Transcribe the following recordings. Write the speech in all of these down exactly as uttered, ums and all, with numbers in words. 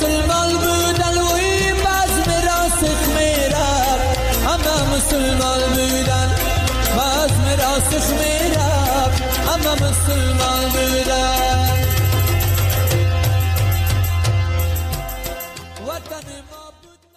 مسلمان بودن وی بزم راسخ میرم همه مسلمان بودن بزم راسخ میرم همه مسلمان بودن وطن ما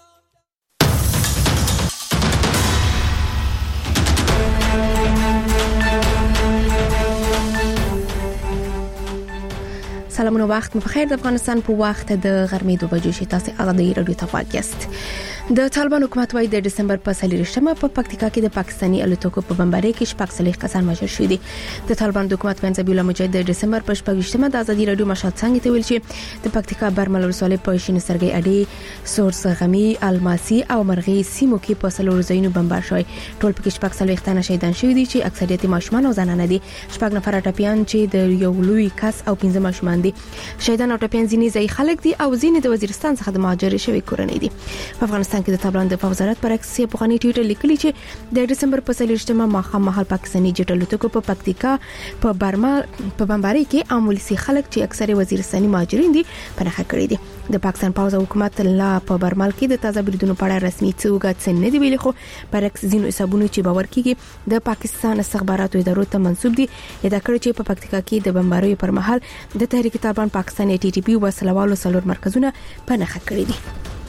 سلامونه وخت مو بخیر. د افغانستان په وخت د غرمې دوه بجې شي. تاسو هغه د رادیو ته غواړئ یاست. د طالبان حکومت وايي د دسمبر په څلورشنبه په پکتیکا کې د پاکستاني الوتکو په بمبارۍ کې شپږ څلوېښت کسان وژل شوي دي. د طالبان د حکومت وین ذبیح الله مجاهد د دسمبر په شپږشنبه د ازادي رادیو مشهد څنګه ته ویل چې د پکتیکا برمل ولسوالۍ په شین سرګي اډي سورس غمي الماسي او مرغي سیمو کې په څلور ځایونو بمبار شوی. ټول پکې شپږ څلوېښت تنه شهیدان شوي دي چې اکثریت ماشومان او زنانه دي. شپږ نفر ټپيان چې د یو لوی کس او پنځه ماشومان دي. شهیدان او ټپيان ځینې ځای خلک دي او ځینې د وزیرستان څخه د مهاجر شوي کورنۍ دي. په افغانستان کې د طالبان د وزارت پر اکس په غنی ټویټر لیکلی چې د دسمبر په څلورشنبه ماښام مهال پاکستاني جټ الوتکو په پکتیکا په برما په بمبارۍ کې عامولسي خلک چې اکثره وزیرستاني مهاجرین دي پنهخه کړی دي. د پاکستان پوز او حکومت لا په برمل کې د تازه بریدونو په اړه رسمي څوګه څه نه دی ویلي، خو پر اکس ځینو حسابونو چې باور کیږي د پاکستان استخباراتو ادارو ته منسوب دي ادعا کړې چې په پکتیکا کې د بمبارۍ پر مهال د تحریک طالبان پاکستان ټي ټي پی وسلوالو څلور مرکزونه پنهخه کړی دي.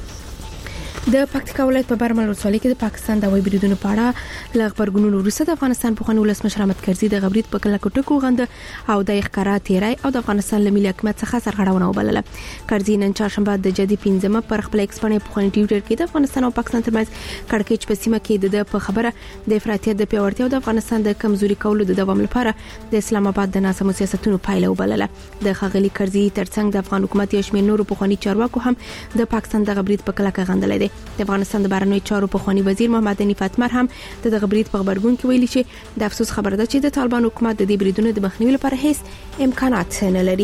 د پکتیکا ولایت په برمل ولسوالۍ کې د پاکستان د وای بریدونو په اړه ل خبرګونونو وروسته د افغانستان په خونو ولسمشر احمد کرزي د غبرید په کله کوټکو غند او د ښکارا تیرای او د افغانستان له ملي حکومت څخه سرغړونه وبلله. کرزي نن چهارشنبه د جدي پنځمه پر خپل ایکسپانې په خوني ټویټر کې د افغانستان او پاکستان ترمنځ کړکېچ په سیمه کې د په خبره د افراطیت د پیاوړتیا او د افغانستان د کمزوري کولو د دوام لپاره د اسلام آباد د ناسمو سیاستونو پایله وبلله. د خغلی کرزي ترڅنګ د افغان حکومت یو شمېر نورو په خوني چارواکو هم د پاکستان د غبرید په کله کې غندل دي. د افغانستان د بهرنیو چارو په خواني وزیر محمد حنیف اتمر هم د غبرید په خبرګون کې ویلي چې د افسوس خبره ده چې د طالبان حکومت د دې بریدونو د مخنیوي لپاره هیڅ امکانات نه لري.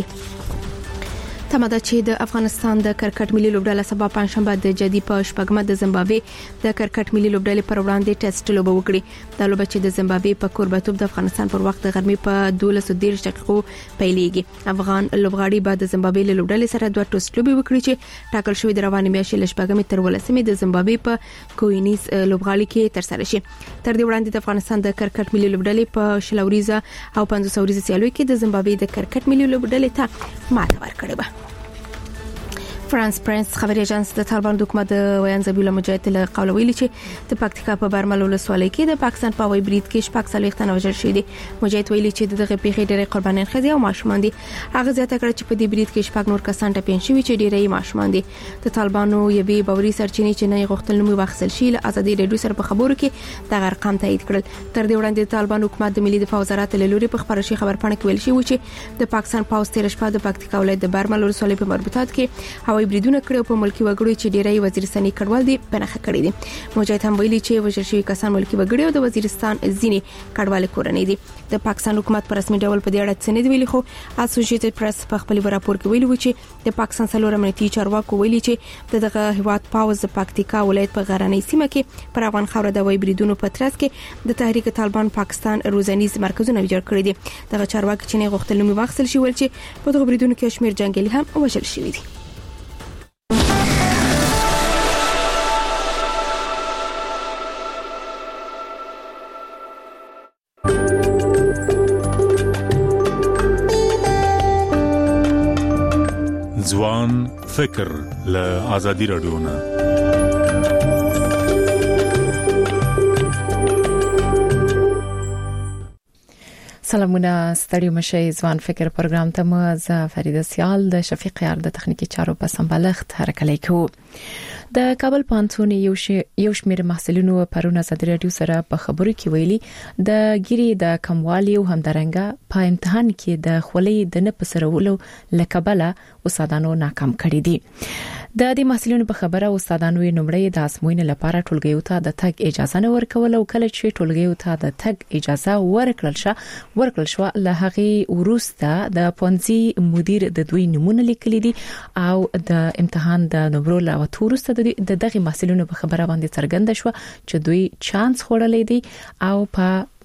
تماده چې د افغانستان د کرکټ ملي لوبډله سبا پنځشنبه د جدي په شپږمه د زیمبابوې د کرکټ ملي لوبډلې پر وړاندې ټیسټ لوبه وکړي. د لوبه چې د زیمبابوې په کوربتوب د افغانستان پر وخت د غرمې په دولس و دیرش دقیقو پیلېږي. افغان لوبغاړي بعد د زیمبابوې له لوبډلې سره دوه ټیسټ لوبې وکړي چې ټاکل شوی د روانې میاشتې له شپږمې تر ولسمې د زیمبابوې په کوینیز لوبغاړي کې تر سره شي. تر دې وړاندې د افغانستان د کرکټ ملي لوبډلې په شلوريزه او پنځوس اوريزه سیالوي کې د زیمبابوې د کرکټ ملي لوبډلې ته ماته ورکړه. فرانس پرنس خبري اژانس د طالبان حکومت د ویان ذبیح الله مجاهد له قول ویلي چې د پکتیکا په برمل ولسوالۍ کې د پاکستان په وای برید کې شپږ څلوېښت تنه وژل شوي دي. مجاهد ویلي چې دغه پیښې ډېرې قربانیان ښځې او ماشومان دي. هغه زیاته کړه چې په دې برید کې شپږ نور کسان ټپيان شوي چې ډېرې ماشومان دي. د طالبانو یوې باوري سرچینې چې نه غوښتل نوم واخیستل شي له ازادي رادیو سره په خبرو کې د ارقام تایید کړل. تر دې وړاندې د طالبان حکومت د ملي دفاع وزارت له لوري په خبره شي خبرپاڼه کې ویل شوی و چې د پاکستان پاوز تیر شپه د پکتیکا ولایت د برمل ولسوالۍ په مربوطات کې هوایي بریدونه کړو په ملکی وګړي چې ډیری وزیرستاني کډوال دي پنهخه کړی دي. مجاهد هم ویلي چې وژل شوي کسان ملکی وګړي او د وزیرستان ځینی کډوال کورنۍ دي. د پاکستان حکومت پر رسمي ډول په دې اړه څه نه دی ویلي، خو اسوسییټډ پریس په خپل راپور کې ویلي و چې د پاکستان څلور امنیتي چارواکو ویلي چې دغه هیواد پاوز د پکتیکا ولایت په غرنۍ سیمه کې پر افغان خاور د وای بریدونو په ترڅ کې د تحریک طالبان پاکستان روزنیز مرکزونه ویجاړ کړی دي. دغه چارواکي چې نه غوښتل نوم واخیستل شي ول چې په دغه بریدونو کې شمیر جنگیالي هم وژل شوي دي. ځوان فکر له ازادي رادیو نه سلامونه ستړي مشه. ځوان فکر پروګرام ته مو ز فریده سیال د شفیق یار د تخنیکی چارو په سمبالښت حرکت کوي. د کابل پانتون یو یو شمېر محصلینو پرونه ازادي رادیو سره په خبرو کې ویلي د ګيري د کموالي او همدارنګه په امتحان کې د خولې د نه پسرولو لکبله استادانو ناکام کړي دي. د دې محصلینو په خبره استادانو یې نمړې د اسموینې لپاره ټولګیو ته د تګ اجازه نه ورکول او کله چې ټولګیو ته د تګ اجازه ورکړل شو ورکړل شو له هغه وروسته د پونځي مدیر د دوی نمونه لیکلي دي او د امتحان د نمبرو لا وروسته د دغه محصلینو په خبره باندې څرګنده شو چې دوی چانس خوړلې دي او په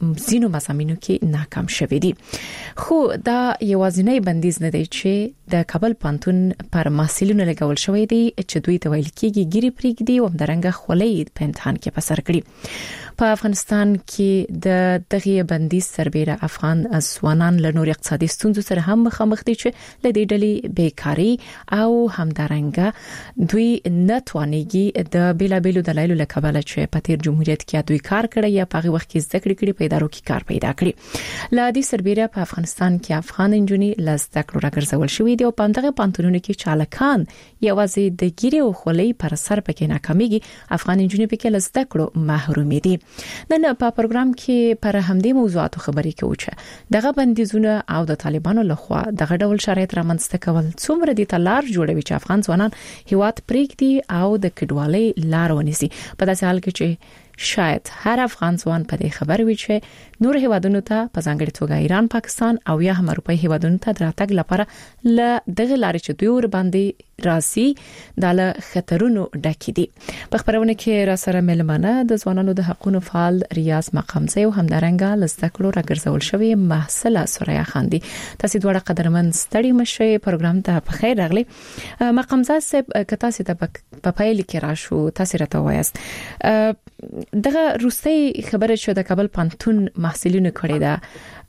زینو مزامینو کې ناکام شوې دي. خو دا یوازینی بندیز نه دی چې د کابل پانتون پر محصلینو لګول شوی دی چې دوی ته ویل کېږي ګيري پریږدي او همدارنګه خولې په امتحان کې په سر کړی. په افغانستان کې د دغه بندیز سربېره افغان ځوانان له نور اقتصادي ستونزو سره هم مخامخ دي چې له دې ډلې بیکاری او همدارنګه دوی نتوانيږي د بیلابېلو دلایلو له کبله چې په تیر جمهوریت کې دوی کار کړی یا په وخت کې زده کړې کړې په ادارو کې کار پیدا کړی. له دې سربېره په افغانستان کې افغان انجونې لزده کړو راګرځول شوې دي او په دغه پانتونونو کې چالکان یوازې د ګيري او خولې پر سر پکې ناکاميږي، افغان انجونې پکې لزده کړو محروم دي. نن په پروګرام کې پر همدې موضوعاتو خبرې کوو چې دغه بندیزونه او د طالبانو لخوا دغه ډول شرایط رامنځته کول څومره دي تلار جوړوي چې افغان ځوانان هیواد پریږدي او د کډوالۍ لار ونیسي. په داسې حال کې چې شاید هر افغان ځوان په دې خبر وي چې نور هیوادونو ته په ځانګړي توګه ایران، پاکستان او یا هم اروپאי هیوادونو ته دراتګ لپاره ل دغه لارې چې دوی ور باندې راسي د خطرونو ډکې دي. په خبرونه کې را سره ملمنه د ځوانانو د حقوقو فعال ریاض مقامزه او همدارنګه لزدکړو راګرځول شوی محصله سوریا خان دي. تاسو دوه قدرمن ستړي مشه پروګرام ته په خیر راغلي. مقامزه صاحب کتا سي ته په پایل کې راشو تاسو راته وایست دغه روسي خبره شو د کابل پانتون محصلینو کړي دا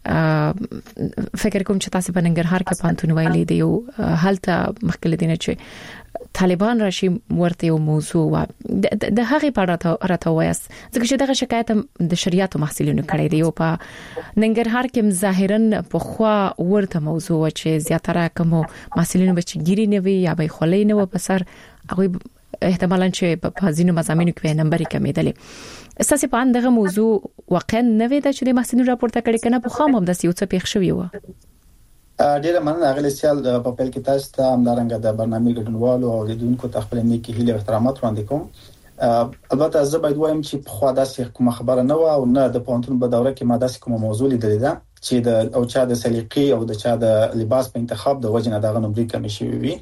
فکر کوم چې تاسو په ننګرهار کې پانتون ویلې دی او حالت مخکله دینه چې طالبان راشي ورته یو موضوع و د هغه په اړه راته وایست ځکه چې دغه شکایت د شریعت محصلینو کړي دی او په ننګرهار کې ظاهرا په خوا ورته موضوع چې زیاتره کوم محصلینو بچ ګيري نه وي یا به خولې نه و په سر هغه احتمالاً چې په ځینو مضامینو کې نمبر کمیدلې. اساسي په اندغه موضوع واقعا نه وي د چې د محصلینو راپورته کړي کنه په خام هم د یو څه پیښ شوی و. ډیره مننه غلی سیال په پیل کې تاسو ته همدارنګه د برنامه ګډونوالو او لیدونکو ته خپل نیکی هیله احترامات وړاندې کوم. البته زه باید وایم چې په خوا داسې کومه خبره نه و او نه د پونتون په دوره کې ما داسې کومه موضوع لیدلې ده چې د او چا د سلیقې او د چا د لباس په انتخاب د وجنه دغه نمبر کمی شوی وي.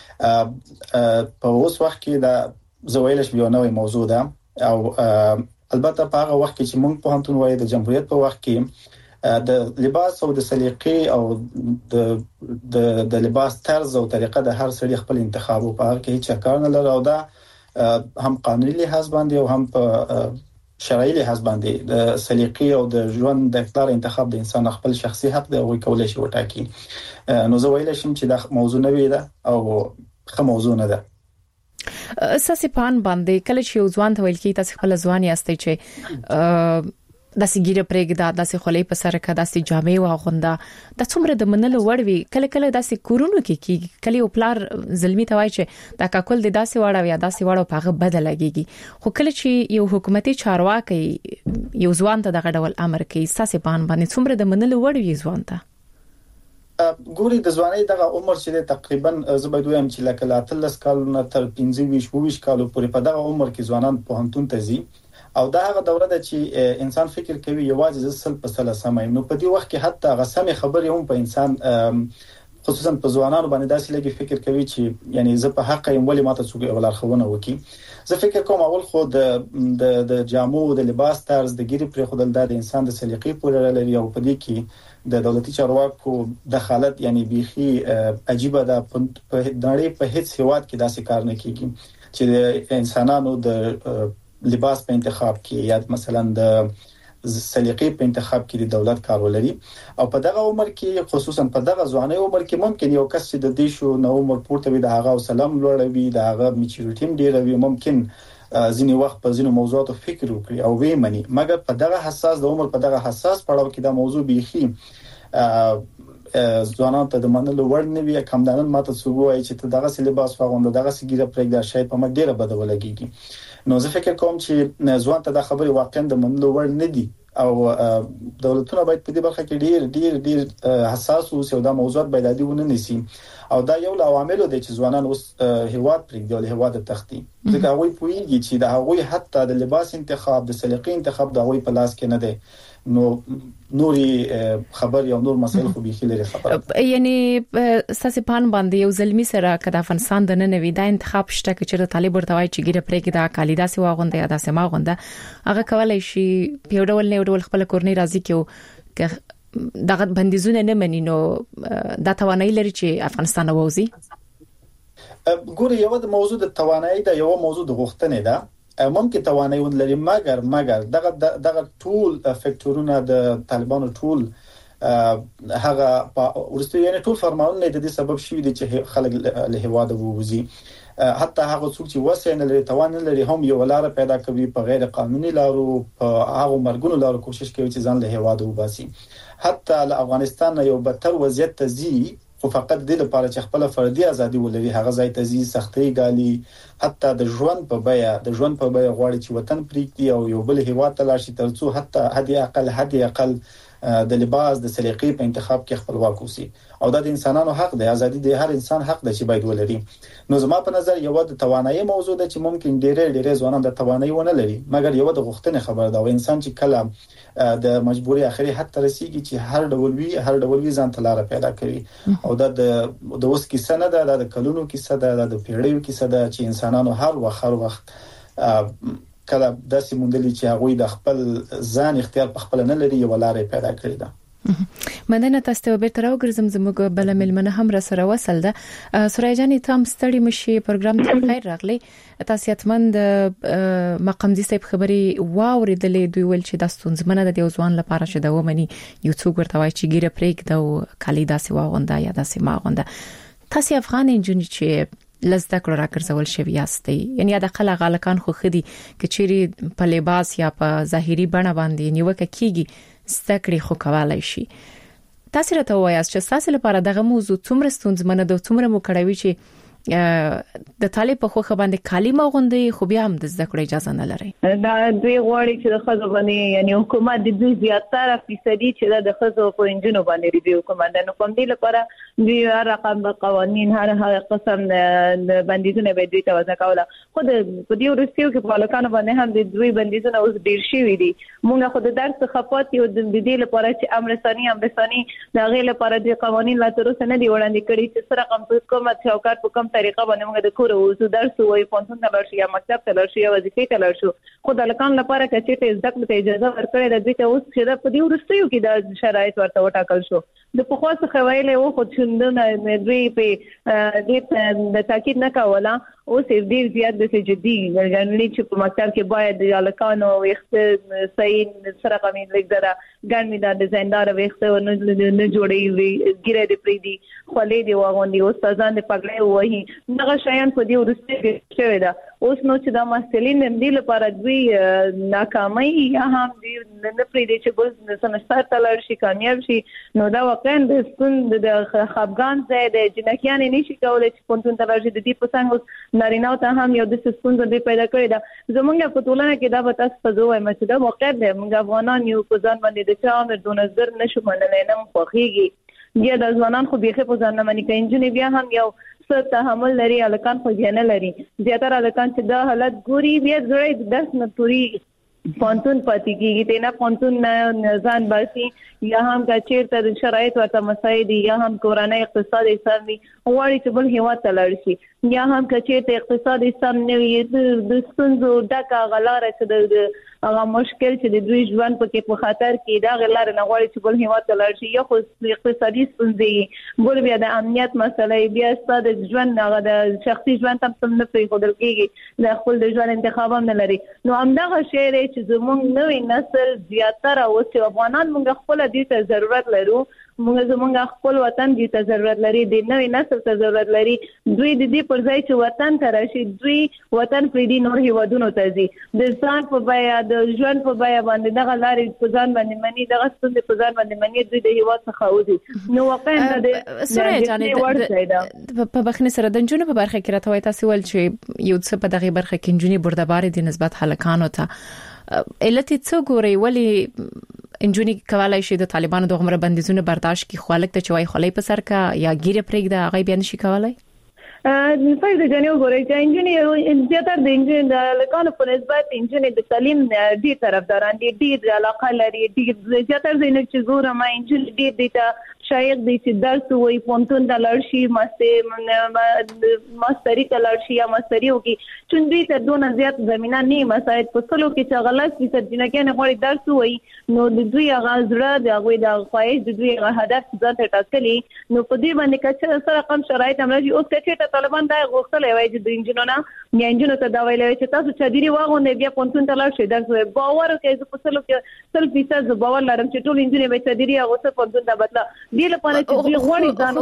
په اوس وخت کې دا زویلش یو نوې موضوع ده او البته په هغه وخت کې چې موږ په هانتون وایي د جمهوریت په وخت کې د لباس او د سلیقې او د د د لباس طرز او طریقه د هر سړي خپل انتخاب او په هغه کې هیڅ کار نه لري او دا هم قانوني لحاظ باندې او هم په شرعي لحاظ باندې د سلیقې او د ژوند د اختیار انتخاب د انسان خپل شخصي حق دی او کولای شي وټاکي. نو زه ویل شم چې دا موضوع نه وي ده او خه موضوع نه ده. اساسي پان باندې کله چې ځوان ته ویل کی تاسو خپل ځوان یاستئ چې د سګیره پرېګدا د سې خولې په سر کې د سې جامې واغوندا د څومره د منلو وړوي کله کله د سې کورونو کې کی کله او پلار ظلمي توای چې دا کاکل د داسې وړو یا داسې وړو په هغه بدل لګيږي خو کله چې یو حکومتي چارواکي یو ځوان ته دغه ډول امر کوي اساسي پان باندې څومره د منلو وړوي ځوان ته ګوري د ځوانۍ دغه عمر چې تقریبا زبید وایم چې لکه لا تلس کالونه تر پنځه ویشت ویشت کالو پورې په دغه عمر کې ځوانان په هنتون ته ځي او دا هغه دوره ده چې انسان فکر کوي یوازې زل په سل سمای نو په دې وخت کې حتی غسمه خبرې هم په انسان خصوصا په ځوانانو باندې داسې لګي فکر کوي چې یعنی زه په حق یم ولې ماته څوک غلار خونه وکي. زه فکر کوم اول خو د د جامو د لباس طرز د ګيري پر خودل د انسان د سلیقې پورې لري او په دې کې د دولتي چارواکو دخالت یعنی بيخي عجیبه ده په نړۍ په هیڅ هیواد کې داسې کار نه کیږي چې د انسانانو د لباس په انتخاب کې یا مثلا د سلیقې په انتخاب کې د دولت کار ولري او په دغه عمر کې خصوصا په دغه ځواني عمر کې ممکن یو کس چې د دې شو نو عمر پورته وي د هغه سلام لوړوي د هغه میچورټیم ډیر وي ممکن ځینی وخت په ځینو موضوعاتو فکر وکړي او وی مني مګر په دغه حساس د عمر په دغه حساس پړاو کې دا موضوع بيخي ځوانان ته د منلو وړ نه وي کم دانن ماته څوګوي چې دغه سی لباس واغوند دغه سی ګیره پرېږده شاید په مګ ډیره بده ولګيږي. نو زه فکر کوم چې ځوان ته دا خبره واقعا د منلو وړ نه دي او دولتونه باید په دې برخه کې ډیر ډیر ډیر حساس اوسي او دا موضوعات باید عادي ونه نيسي او دا یو له عواملو دي چې ځوانان اوس هیواد پرېږدي او هیواد تختی ځکه هغه پوهیږي چې دا هغه حتی د لباس انتخاب د سلیقې انتخاب دا هغه په لاس کې نه دی نو نوري خبر یو نور مسایل خو به خلل خبره یعنی ساسي پان باندې یو ظلمي سره کدا افغانستان د نن وی دا انتخاب شته چې طالب ورته وای چې ګیره پرې کې دا کالیدا سی واغونده یا دا سما غونده هغه کولای شي په ډول نه ډول خپل کورنۍ راضي کیو دغه بندیزونه نه مني نو دا توانایي لري چې افغانستان ووزي. ګوري یو د موضوع د توانایي دا یو موضوع د غوښتنې ده ممکن توانایي ولري مګر مګر دغه دغه ټول فکټورونه د طالبانو ټول هغه ورسته یعنی ټول فرمانونه د دې سبب شوی دي چې خلک له هواده ووزي حتی هغه څوک چې وسه نه لري توان نه لري هم یو لار پیدا کوي په غیر قانوني لارو په هغه مرګونو لارو کوشش کوي چې ځان له هواده وباسي حتی له افغانستان یو بدتر وضعیت ته ځي خو فقط د لپاره چې خپل فردي ازادي ولري هغه ځای ته ځي سختي ګالي حتی د ژوند په بیه د ژوند په بیه غواړي چې وطن پریږدي او یو بل هیواد ته لاړ شي ترڅو حتی حد اقل حد اقل د لباس د سلیقې په انتخاب کې خپلواک اوسي او دا د انسانانو حق دی ازادي د هر انسان حق دی چې باید ولري. نو زما په نظر یو د توانایي موضوع ده چې ممکن ډېرې ډېرې ځوانان د توانایي ونه لري مګر یو د غوښتنې خبره ده او انسان چې کله د مجبوري اخري حد ته رسیږي چې هر ډول وی هر ډول وی ځان تلاره پیدا کوي او دا د د اوس کیسه نه ده د کلونو کیسه ده د پیړیو کیسه ده چې انسانانو هر وخت هر وخت کله داسې مونډلې چې هغه د خپل ځان اختیار په خپل نه لري یو لارې پیدا کړې ده. مننه تاسو ته به تر وګرځم زموږ بل ملمنه هم را سره وصل ده. سورای جان تام ستړي مشي پروګرام ته خیر راغلی. تاسو یتمند مقامدي صاحب خبري واوریدلې دوی ول چې د ستونزمنه د ځوان لپاره چې دا ومني یو څوک ورته وایي چې ګیره پریک دا کلی داسې واغونده یا داسې ماغونده. تاسو افغان انجونی چې لزده کړو راګرځول شوی یاستئ یعنی د خلک غالکان خو خدي کچيري په لباس یا په ظاهري بڼه باندې نیوکه کیږي ستکړي خو کولای شي. تاسو راته وایاست چې تاسو لپاره دغه موضوع څومره ستونزمنه ده څومره مو کړوي چې د طالب په خو باندې کلمه غوندي خو بیا هم د ذکر اجازه نه لري. دا دوی غواړي چې د خزو باندې یعنی حکومت د دوی زیاتره فیصدي چې د خزو په انجنونو باندې ریویو حکومت نو کوم دی لپاره دوی رقم قوانين هر هر قسم بندیزونه به دوی توازن کوله. خو د دې ورسیو کې په لکانو باندې هم د دوی بندیزونه اوس ډیر شي دي. موږ خو د درس خپات یو د دې لپاره چې امرستاني امرستاني د غیر لپاره د قوانين لا تر اوسه نه دی وړاندې کړي چې سره کوم حکومت چوکاټ په کوم طریقه باندې موږ د کور او درس وای پونتون ته لرشي یا مکتب ته لرشي یا وظیفه ته لرشو خو د لکان لپاره چې ته زده کړې اجازه ورکړې د دې ته اوس چې د په دې ورستیو کې د شرایط ورته وټاکل شو. د په خاصه خوایله او خو څنګه دوی په دې د تاکید نه کوله او سې ډیر زیات د جدي ګڼلې چې په مکتب کې باید د لکانو وخت صحیح سره کومې لګره ګڼمې د ډیزاینر وخت نه جوړې وي ګیره دې پری دي خولې دی واغوندي او استادان د پګړې وایي دغه شیان په دې ورسته شوی دا اوس نو چې د مسلین دې لپاره دوی ناکامي یا هم دې نه پری دي چې ګل سمستر تلل شي کامیاب شي نو دا واقعا د ستوند د خپګان ځای د جنکیان نشي کولای چې پونتون تلل شي د دې په څنګه نارینه ته هم یو د ستوند دې پیدا کړی دا زمونږ په ټولنه کې دا به تاسو په زوې مچ دا واقعا د موږ افغانان یو په ځان باندې د چا امر د نظر نشو منلای نه خوخيږي بیا د ځوانان خو بيخي په ځان نه مني کینجنې بیا هم یو څه تحمل لري الکان خو نه لري زیاتره الکان چې دا حالت ګوري بیا زړې درس نه پوری پونتون پاتې کیږي ته نه پونتون نه ځان باسي یا هم کا چیرته شرایط ورته مساعد یا هم کورانه اقتصاد اسلامي غواړي چې بل هیواد ته لاړ شي یا هم کا چیرته اقتصاد اسلام نه وي د ستونزو ډکه غلاره چې د هغه مشکل چې د دوی ژوند پکې په خطر کې دا غلاره نه غواړي چې بل هیواد ته لاړ شي یا خو اقتصادي ستونزې بل بیا د امنیت مسله بیا ستاسو د ژوند هغه د شخصي ژوند هم څه نه پری خودل کېږي د خپل د ژوند انتخاب هم نه لري. نو همدغه شی چې زموږ نوې نسل زیاتره او چې افغانان موږ خپل دې ته ضرورت لرو موږ زموږ خپل وطن دې ته ضرورت لري د نوې نسل ته ضرورت لري دوی د دې پر ځای چې وطن ته راشي دوی وطن پرې دي نور هیوادونو ته ځي د ځان په بیا د ژوند په بیا باندې دغه لارې په ځان باندې مني دغه ستونزې په ځان باندې مني دوی د هیواد څخه وځي. نو واقعا د سره جانې په بخنه سره د جنونو په برخه کې راته وای تاسو ول چې یو څه په دغه برخه کې جنونی بردبار دي نسبت حلقانو ته علت څه ګوري ولی انجونی کولای شي د طالبانو د عمر بندیزونه برداشت کی خالق ته چوي خلې په سر کا یا ګیره پرېږده هغه بیان شي کولای ا په دې جنو ګوري چې انجونی زیاتره د انجونی د لکانو په نسبت انجونی د تعلیم ډیر طرفداران دي ډیر علاقه لري ډیر زیاتره د چې ګورم انجونی ډیر د شایق دي چې درس وي پونتون د لړشي ماسته ماستری ته لړشي یا ماستری وکي چې دوی ته دونه زیات زمينه نه مساعد په سلو کې چې غلط دي چې نه کنه غوړي درس وي نو د دوی غازره د غوي د خواهش د دوی هدف ځان ته ټاکلي نو په دې باندې کچې سره کم شرایط امراجي اوس چې طالبان دا غوښتل وي چې د انجینونو یا انجینونو ته دا ویل چې تاسو چې دیری واغونه بیا پونتون ته لاړ شئ درس باور کوي چې په سلو کې سل فیصد باور لرم چې ټول انجینر به چې دیری هغه څه پونتون ته بدلا دی لپاره چې دوی غوړي ځان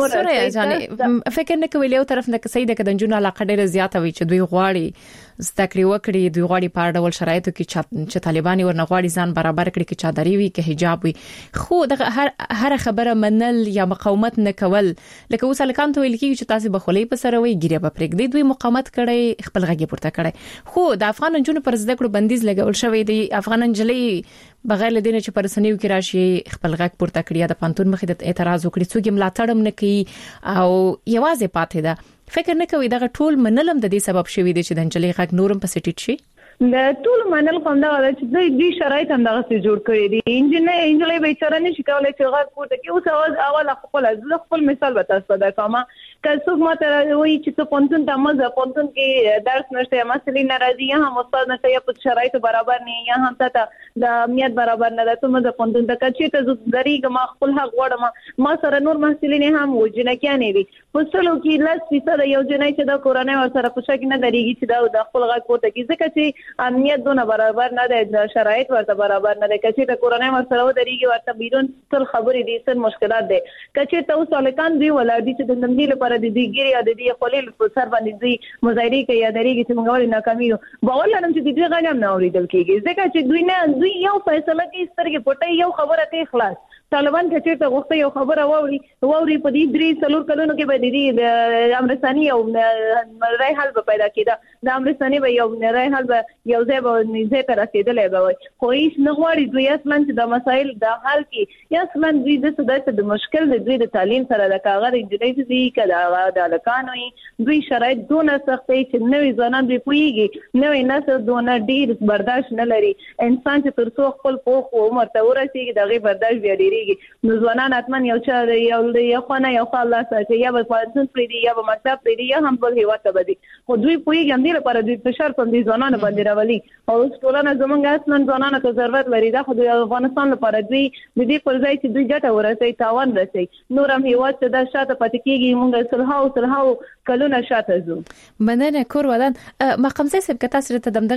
ورته فکر نه کوي له طرف نه کسي د کډنجونو علاقه ډیره زیاته وي چې دوی غواړي زدکړې وکړي دوی غواړي په ډول شرایطو کې چې طالبان ورنه غواړي ځان برابر کړي کې چادري وي کې حجاب وي خو د هر هر خبره منل یا مقاومت نه کول لکه اوس الکان ته ویل کیږي چې تاسو بخولې په سره وي ګیره په پرېګ دوی مقاومت کړي خپل غږی پورته کړي خو د افغان جنونو پر زدکړو بندیز لګول شوی دی افغان جلې بغیر لدینه چې پر سنیو کې راشي خپل غږ پورته کړي د پانتون مخې د اعتراض وکړي څوک ملاتړم نه کوي او یوازې پاتې ده فکر نه کوي دا ټول منلم د دې سبب شوی دی چې د انجلۍ غږ نورم په سټیټ شي د ټول منل کوم دا چې دوی دوی شرایط هم دغه څه جوړ کړی دي انجینر انجلۍ به چر نه شي کولای چې غږ پورته کوي اوس اواز اول خپل از خپل مثال به تاسو دا کومه که څوک ماته وایي چې پونتون ته مزه پونتون کې درس نشته مسلې ناراضي یا هم استاد نشته یا په شرایط برابر نه یا هم ته د امنیت برابر نه ده ته مزه پونتون ته چې ته زریګ ما خپل حق وړم ما سره نور مسلې نه هم وجنه کې نه وي په څلو کې لاس فیصد یو جنای چې د کورونه ور سره پوښتنه کې نه درېږي چې دا د خپل غږ پورته کې ځکه چې امنیت دونه برابر نه ده شرایط ورته برابر نه ده کچې ته کورونه ور سره درېږي ورته بیرون ټول خبرې دي سن مشکلات دي کچې ته اوس الکان دی ولادي چې د نمدې لپاره د دې ګيري د دې خپل په سر باندې دي مظاهره کوي یا درېږي چې موږ ولې ناکامي یو باور لرم چې دې غږ هم نه اورېدل کېږي ځکه چې دوی نه دوی یو فیصله کوي سترګې پټي یو خبره کوي خلاص طالبان چې ته غوښته یو خبره ووري ووري په دې درې څلور کلونو کې به دې امرستاني او رای حل به پیدا کېده د امرستاني به یو رای حل به یو ځای به نيزه تر رسیدلې به وي خو هیڅ نه غواړي دوی اصلا چې د مسایل د حل کې یا اصلا دوی د څه د مشکل د دوی د تعلیم سره د کاغذ انجنیری دي کدا د لکانوي دوی شرایط دونه سختي چې نوې ځوانان دوی پويږي نوې نسل دونه ډیر برداشت نه لري انسان چې تر څو خپل پوخ عمر ته ورسیږي دغه برداشت بیا ډیر نو ځوانان اتمن یو چې یو یو خانه یو خاله چې یا په پاتون پرې دی یا په مکتب پرې دی یا هم په هیواد ته بدی خو دوی پوي ګندې لپاره دوی فشار په دې ځوانانو باندې راولي او ټولنه زمونږ اصلا ځوانانو ته ضرورت لري دا خو د افغانستان لپاره دوی د دې پر ځای چې دوی ګټه ورسي تاوان رسي نور هم هیواد ته د شاته پاتې کیږي موږ صلح او صلح کلونه شاته زو مننه کور ودان مقام زې سب کتا سره ته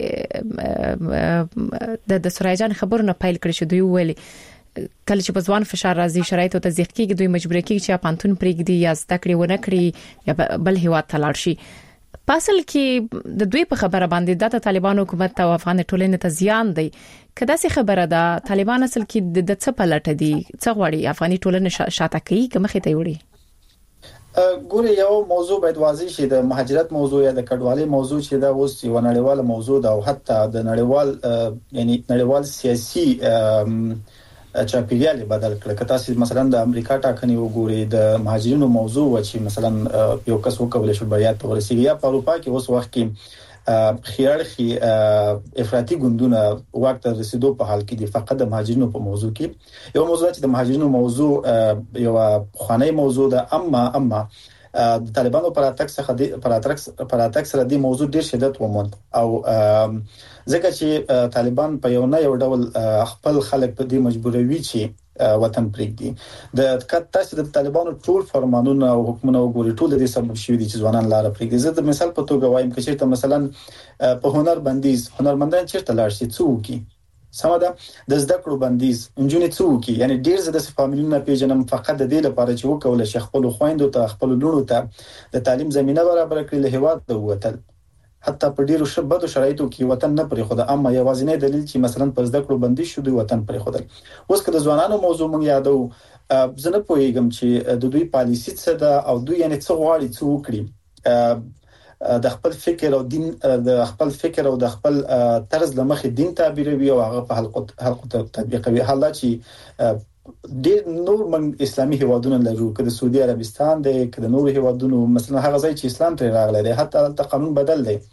دغه د سورایجان خبرونه پایل کړی شو دوی ویلي کله چې په ځوان فشار راځي شرایط او تضیق کېږي دوی مجبور کېږي چې پانتون پرېږدي یا زده کړې ونه کړي یا بل هیواد ته لاړ شي پاسل کې د دوی په خبره باندې د طالبان حکومت او افغان ټولنې ته زیان دی کدا سي خبره ده طالبان اصل کې د څه پلټ دي څه غواړي افغاني ټولنه شاته کوي کومه ته وړي ګوره یو موضوع باید واضح شي د مهاجرت موضوع یا د کډوالۍ موضوع چې دا اوس یو نړیواله موضوع ده او حتی د نړیوال یعنی نړیوال سیاسي چاپیریال بدل کړ کته چې مثلا د امریکا ټاکنې وګوري د مهاجرینو موضوع و چې مثلا یو کس وکول شو بیا ته ورسیږي یا په اروپا کې اوس وخت کې خيارخي افراطي ګوندونه وخت رسیدو په حال کې دي فقط د مهاجرینو په موضوع کې یو موضوع چې د مهاجرینو موضوع یو خواني موضوع ده اما اما د طالبانو پر اتاک څخه د پر اتاک پر اتاک سره د موضوع ډیر شدت وموند او ځکه چې طالبان په یو نه یو ډول خپل خلک په دې مجبوروي چې وطن پرېږدي د کټه چې د طالبانو ټول فرمانونه او حکومتونه وګوري ټول د سبب شوی دي چې ځوانان لار پرېږدي زه د مثال په توګه وایم چې ته مثلا په هنر بندیز هنرمندان چیرته لاړ شي څوک سمدا د زده کړو بندیز انجونې څوک یعنی ډیر زده فامیلونه پیژنم فقط د دې لپاره چې وکول شي خپل خويندو ته خپل لونو ته د تعلیم زمينه برابر کړي له هواد ته وتل حتی په ډیرو شبدو شرایطو کې وطن نه پرې خو د اما یوازینی دلیل چې مثلا په زده کړو بندیز شو د وطن پرې خو د اوس که د ځوانانو موضوع مونږ یادو زه نه پوهیږم چې د دوی پالیسي څه ده او دوی یعنی څه غواړي څه وکړي د خپل فکر او دین د خپل فکر او د خپل طرز لمخې دین تعبیروي او هغه په حلقو حلقو تطبیقوي حالا چې ډېر نور من اسلامي هیوادونه لرو که د سعودي عربستان دی که د نور هیوادونو مثلا هغه ځای چې اسلام تر راغلی دی حتی د قانون بدل دی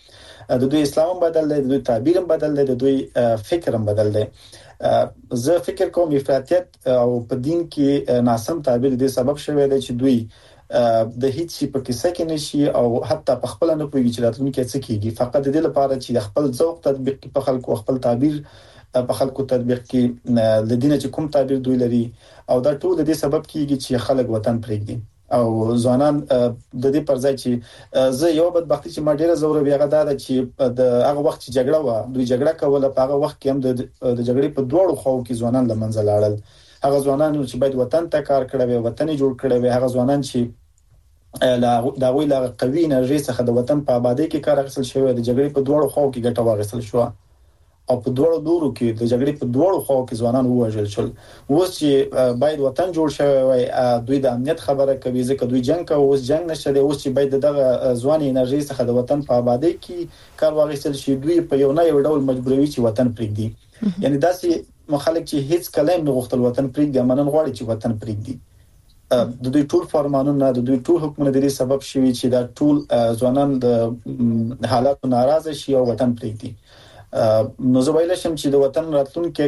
د دوی اسلام بدل دی، د دوی تعبیر بدل دی، د دوی فکر هم بدل دی. زه فکر کوم افراطیت او په دین کې ناسم تعبیر دې سبب شوی دی چې دوی د هیڅ شي په کیسه کې نشي او حتی په خپل نه پوهیږي چې راتلونکي څه کیږي، فقط د دې لپاره چې د خپل ذوق تطبیق په خلکو خپل تعبیر په خلکو تطبیق کې لدینه چې کوم تعبیر دوی لري او دا ټول د دې سبب کیږي چې خلک وطن پرېږدي او ځوانان د دې پر ځای چې زه یو بدبختی چې ما ډیره زوره بیاغه دا چې د هغه وخت چې جګړه و دوی جګړه کوله په هغه وخت کې هم د جګړې په دوړو خو کې ځوانان لمنځه لاړل. هغه ځوانان چې باید وطن ته کار کړی وي، وطن جوړ کړی وي، هغه ځوانان چې لا دا وی لا قوي انرژي څخه د وطن په آبادی کې کار اخیستل شوی، د جګړې په دوړو خو کې ګټه واخیستل شو او په دوړو دورو کې د جګړې په دوړو خو کې ځوانان ووژل شول. اوس چې باید وطن جوړ شوی وي، دوی د امنیت خبره کوي ځکه دوی جنگ کوي، اوس جنگ نشته دی. اوس چې باید دغه ځواني انرژي څخه د وطن په آبادی کې کار واخیستل شي، دوی په یو نه یو ډول مجبوروي چې وطن پرېږدي. یعنی داسې مخالک چې هیڅ کلام نه غوښتل وطن پرېږدي، منن غواړي چې وطن پرېږدي. د دوی ټول فرمانونه، د دوی ټول حکومت د دې سبب شوی چې دا ټول ځوانان د حالات ناراضه شي او وطن پرېږدي. نو زه ویل شم چې د وطن راتلونکي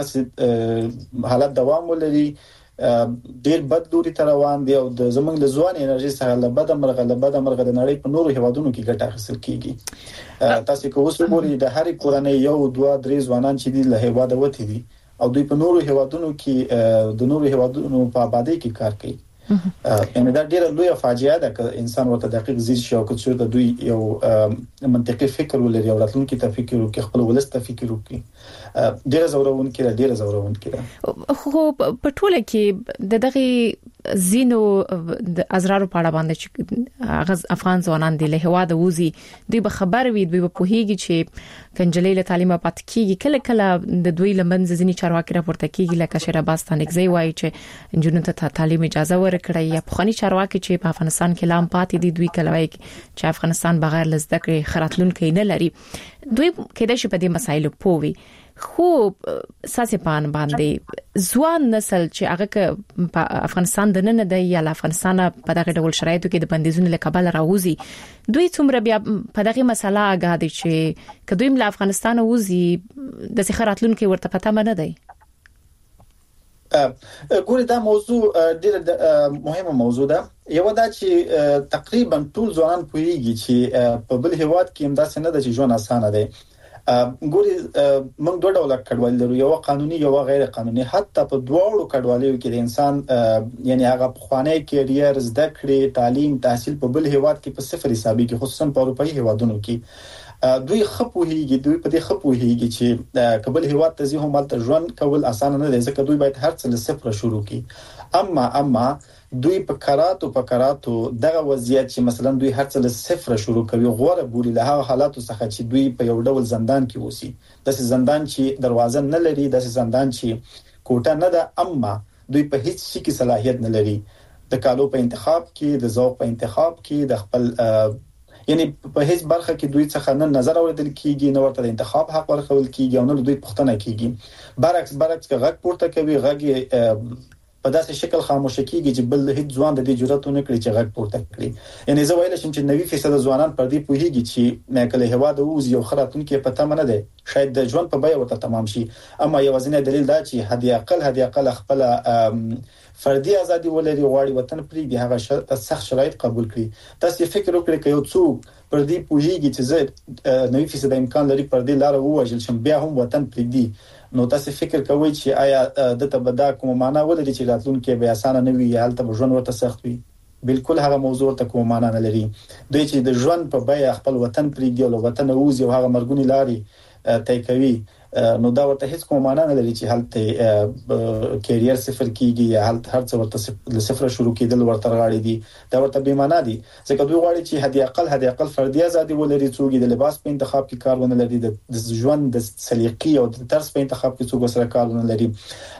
دغه حالت دوام ولري، ډیر بد لوري ته روان دی او د زمنګ له ځوان انرژي سره له بد مرغه له بد مرغه د نړۍ په نورو هیوادونو کې ګټه حاصل کیږي. تاسو که اوس وګورئ د هرې کورنۍ یو دوه درې ځوانان چې دی له هیواده وتی دي او دوی په نورو هیوادونو کې د نورو هیوادونو په آبادی کې کار کوي. یعنی دا ډیره لویه فاجعه ده که انسان ورته دقیق زیږ شي او که څو د دوی یو منطقي فکر ولري او راتلونکي ته فکر وکړي، خپل ولست ته فکر وکړي. ډیره زورون کې ډیره زورون کې خو په ټوله کې د دغه زینو د ازرارو په اړه باندې چې هغه افغان ځوانان دی له هواده وزي، دوی به خبر وي، دوی به پوهیږي چې کنجلې له تعلیمه پات کیږي، کله کله د دوی لمنځ ځینی چارواکي راپورته کیږي لکه شیراباستان اگزی وایي چې جنونو ته تعلیم اجازه ورکړي، یا پخوانی چارواکي چې په افغانستان کې لام پاتې دي دوی کله وایي چې افغانستان بغیر لزده کړې خراتلونکي نه لري. دوی کېدای شي په دې مسایلو پوي، خو ساسې پان باندې ځوان نسل چې هغه په افغانستان د نن د یا افغانستان په دغه ډول شرایطو کې د بندیزونو له کبل راوځي، دوی څومره بیا په دغه مسله آگاه دي چې کدوې له افغانستان وځي د سخراتلونکو ورته پته نه دی. ګوري دا موضوع ډیره مهمه موضوع ده. یو دا چې تقریبا ټول ځوانان پوهیږي چې په بل هیواد کې هم دا څنګه د ژوند اسانه دی. ګوري موږ دوه ډول کډوالي لرو، یو قانوني یو غیر قانوني. حتی په دوه کډوالیو کې د انسان یعنی هغه پخوانی کیریر زده کړې تعلیم تحصیل په بل هیواد کې په صفر حسابي کې، خصوصا په اروپایي هیوادونو کې دوی خپوهیږي، دوی په دې خپوهیږي چې قبل هیواد ته ځي هم تل ژوند کول اسانه نه دی ځکه دوی باید هر څه له صفر شروع کړي. اما اما دوی په کراتو په کراتو دغه وضعیت چې مثلا دوی هر څه له صفر شروع کوي غوړه بوري له هغه حالاتو څخه چې دوی په یو ډول زندان کې وسی، داسې زندان چې دروازه نه لري، داسې زندان چې کوټه نه ده، اما دوی په هیڅ شي کې صلاحیت نه لري، د کالو په انتخاب کې، د ذوق په انتخاب کې، د خپل یعنی په هیڅ برخه کې دوی څخه نه نظر اوریدل کیږي، نه ورته د انتخاب حق ورکول کیږي او نه دوی پوښتنه کیږي. برعکس برعکس که غږ پورته کوي غږ په داسې شکل خاموش کیږي چې بل هیڅ ځوان د دې جرأت نه کوي چې غږ پورته کړي. یعنی زه ویل شم چې نوي فیصد ځوانان پر دې پوهیږي چې کله هوا د اوز یو خراتونکو په تمه نه ده، شاید د ژوند په بیه ورته تمام شي، اما یو ځینې دلیل دا چې هدي اقل هدي اقل خپل فردي ازادي ولري، غواړي وطن پرې هغه سخت شرایط قبول کړي. تاسو فکر وکړئ چې یو څوک پر دې پوهیږي چې زه نوي فیصد امکان لري پر دې لار ووجل شم بیا هم وطن پرې، نو تاسو فکر کوئ چې آیا د تبدا کوم معنا ولري چې راتلونکي به اسانه نه وي، حالت به ژوند ورته سخت وي؟ بالکل هغه موضوع ته کوم معنا نه لري. دوی چې د ژوند په بیه خپل وطن پرېږدي او وطن اوځي او هغه مرګونی لاري طی کوي، نو دا ورته هیڅ کوم معنا نه لري چې حالت کیریر صفر کیږي یا حالت هر څه ورته له صفر شروع کیدل ورته راغلي دي، دا ورته بې معنا دي ځکه دوی غواړي چې هدي اقل هدي اقل فردي ازادي ولري، څوک د لباس په انتخاب کې کار ونه لري، د ژوند د سلیقې او د طرز په انتخاب کې څوک سره کار ونه لري،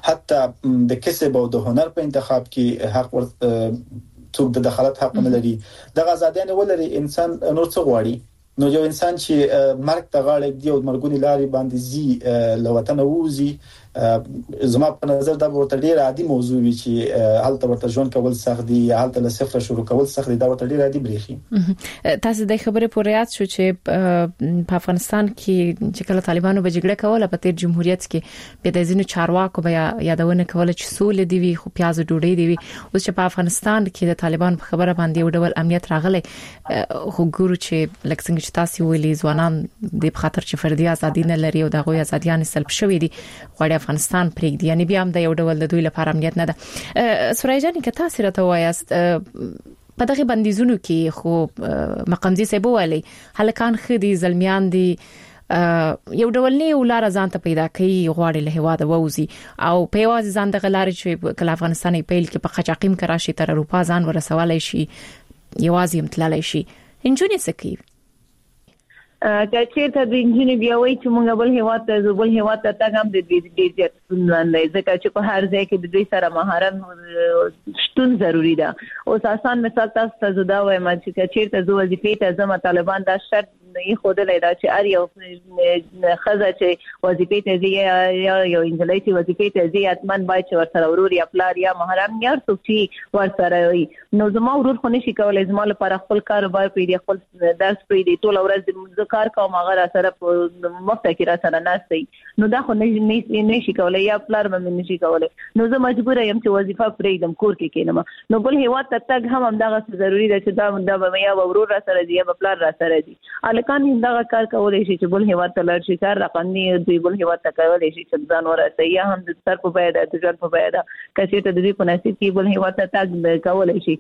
حتی د کسب او د هنر په انتخاب کې حق ورته څوک د دخالت حق نه لري. دغه ازادي نه ولري انسان نور څه غواړي؟ نو یو انسان چې مرګ ته غاړه دی او مرګونی لاري باندې زی له وطن ووزي، زما په نظر دا ورته ډیر عادي موضوع وي چې حالت ورته ژوند کول سخت دي یا حالت له صفر شروع کول سخت دي دا ورته ډیر عادي بریخي. تاسو د خبرې پورې یاد شو چې په افغانستان کې چې کله طالبانو به جګړه کوله په تیر جمهوریت کې په د ځینو چارواکو به یادونه کوله چې سولې دی وي خو پیاز ډوډۍ دی وي. اوس چې په افغانستان کې د طالبان په خبره باندې یو ډول امنیت راغلی خو ګورو چې لکه څنګه چې تاسو ویلي ځوانان د خاطر چې فردي ازادي نه لري او د غوي ازاديان سلب شوې دي غواړي افغانستان پرېږدي یعنی بیا هم د یو ډول د دوی لپاره امنیت نه ده. سورای جان که تاسو راته وایاست په دغه بندیزونو کې خو مقامدي صاحب وایي هلکان خدي زلمیان دي یو ډول نه ولاره ځان ته پیدا کوي غواړي له هواده ووزي او په یوازې ځان د غلارې چې کله افغانستان پیل کې په قاچاقیم کراشي تر اروپا ځان ورسولای شي یوازې امتلالای شي انجونی سکی که چیرته د انجینری بیا وایي چې موږ بل هیواد ته زوبل هیواد ته تاګم د دې د دې ځندې ځکه چې په هر ځای کې د دوی سره مهارت شتون ضروری ده. او آسان مثال تاسو ته زدا وایم چې چیرته زو وظیفې ته زما طالبان دا شرط نه خودلې دا چې ار یو خزه چې وظیفې ته دی یا یو انجلۍ چې وظیفې ته دی اتمن باید چې ورسره ورور یا پلار یا محرم یا څوک چې ورسره وي. نو زما ورور خو نشي کولای زما لپاره خپل کاروبار پیډي خپل درس پیډي ټول ورځ کار کوم هغه سره په مفته کې را سره ناشتي نو دا خو نه نه شي کولای یا پلار مې نشي کولای. نو زه مجبور یم چې وظیفه پرېږدم کور کې کینم. نو بل هیواد ته تک هم همدغه ضروری ده چې دا دا یا ورور را سره دی یا پلار را سره دی. الکان همدغه کار کولای شي چې بل هیواد ته لړ شي کار رقمي دوی بل هیواد ته کولای شي چې ځان ورته یا هم د سر په پیدا د ځان په پیدا کچې ته د دې په نصیب کې بل هیواد ته تک کولای شي.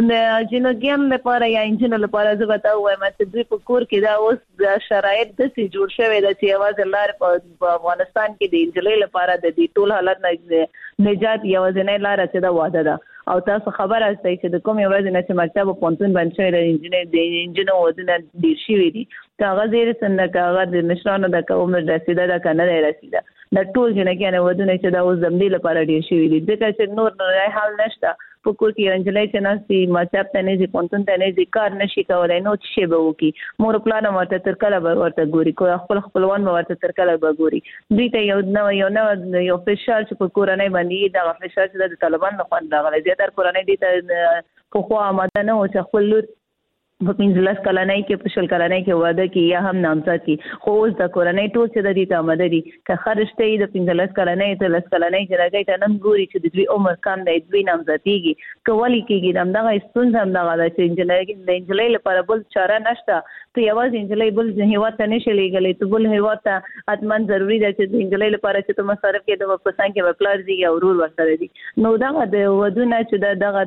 جنګیان لپاره یا انجن لپاره زه وتا وایم چې دوی په کور کې دا اوس د شرایط د سي جوړ شوی د چې आवाज لار په افغانستان کې د انجلۍ لپاره د دې ټول حالت نه نجات یو ځنې لار چې دا واده ده او تاسو خبر اوسئ چې د کوم یو ورځ نه چې مکتب پونتون باندې شوی د انجینر د انجینر ودونه ډیر شي دي کاغذ یې څنګه کاغذ د مشرانو د کوم رسیده ده کنه رسیده د ټول جنګیانو ودونه چې دا اوس زمدي لپاره ډیر شي دي ځکه چې نور نه حل نشته په کور کې انجلۍ چې ناسي مکتب ته نه ځي پونتون ته نه ځي کار نشي کولای نو چې به وکي مور پلان ورته تر کله به ورته ګوري کو خپل خپلوان به ورته تر کله به ګوري دوی ته یو نو یو نو یو فشار چې په کورنۍ باندې دا فشار چې د طالبان نه خوند راغلی زیاتره کورنۍ دي ته خو خو آماده نه و چې خپل په پنځلس کلنۍ کې په شل کلنۍ کې واده کې یا هم نامزد کې خو اوس د کورنۍ ټول څه د دې ته آماده دي که خرجته د پنځلس کلنۍ ته لس کلنۍ چې راګي ته نن ګوري چې د دوی عمر کم دی دوی نامزدېږي کولی کېږي همدغه ستونزه همدغه ده چې انجلۍ د انجلۍ لپاره بل چاره نشته ته یوازې انجلۍ بل هیواد ته نشي لېږلی ته بل هیواد ته اتمن ضروری ده چې د انجلۍ لپاره چې ته مصرف کې د پسان کې پلار دی یا ورور ورسره دي نو دغه د ودونه چې دغه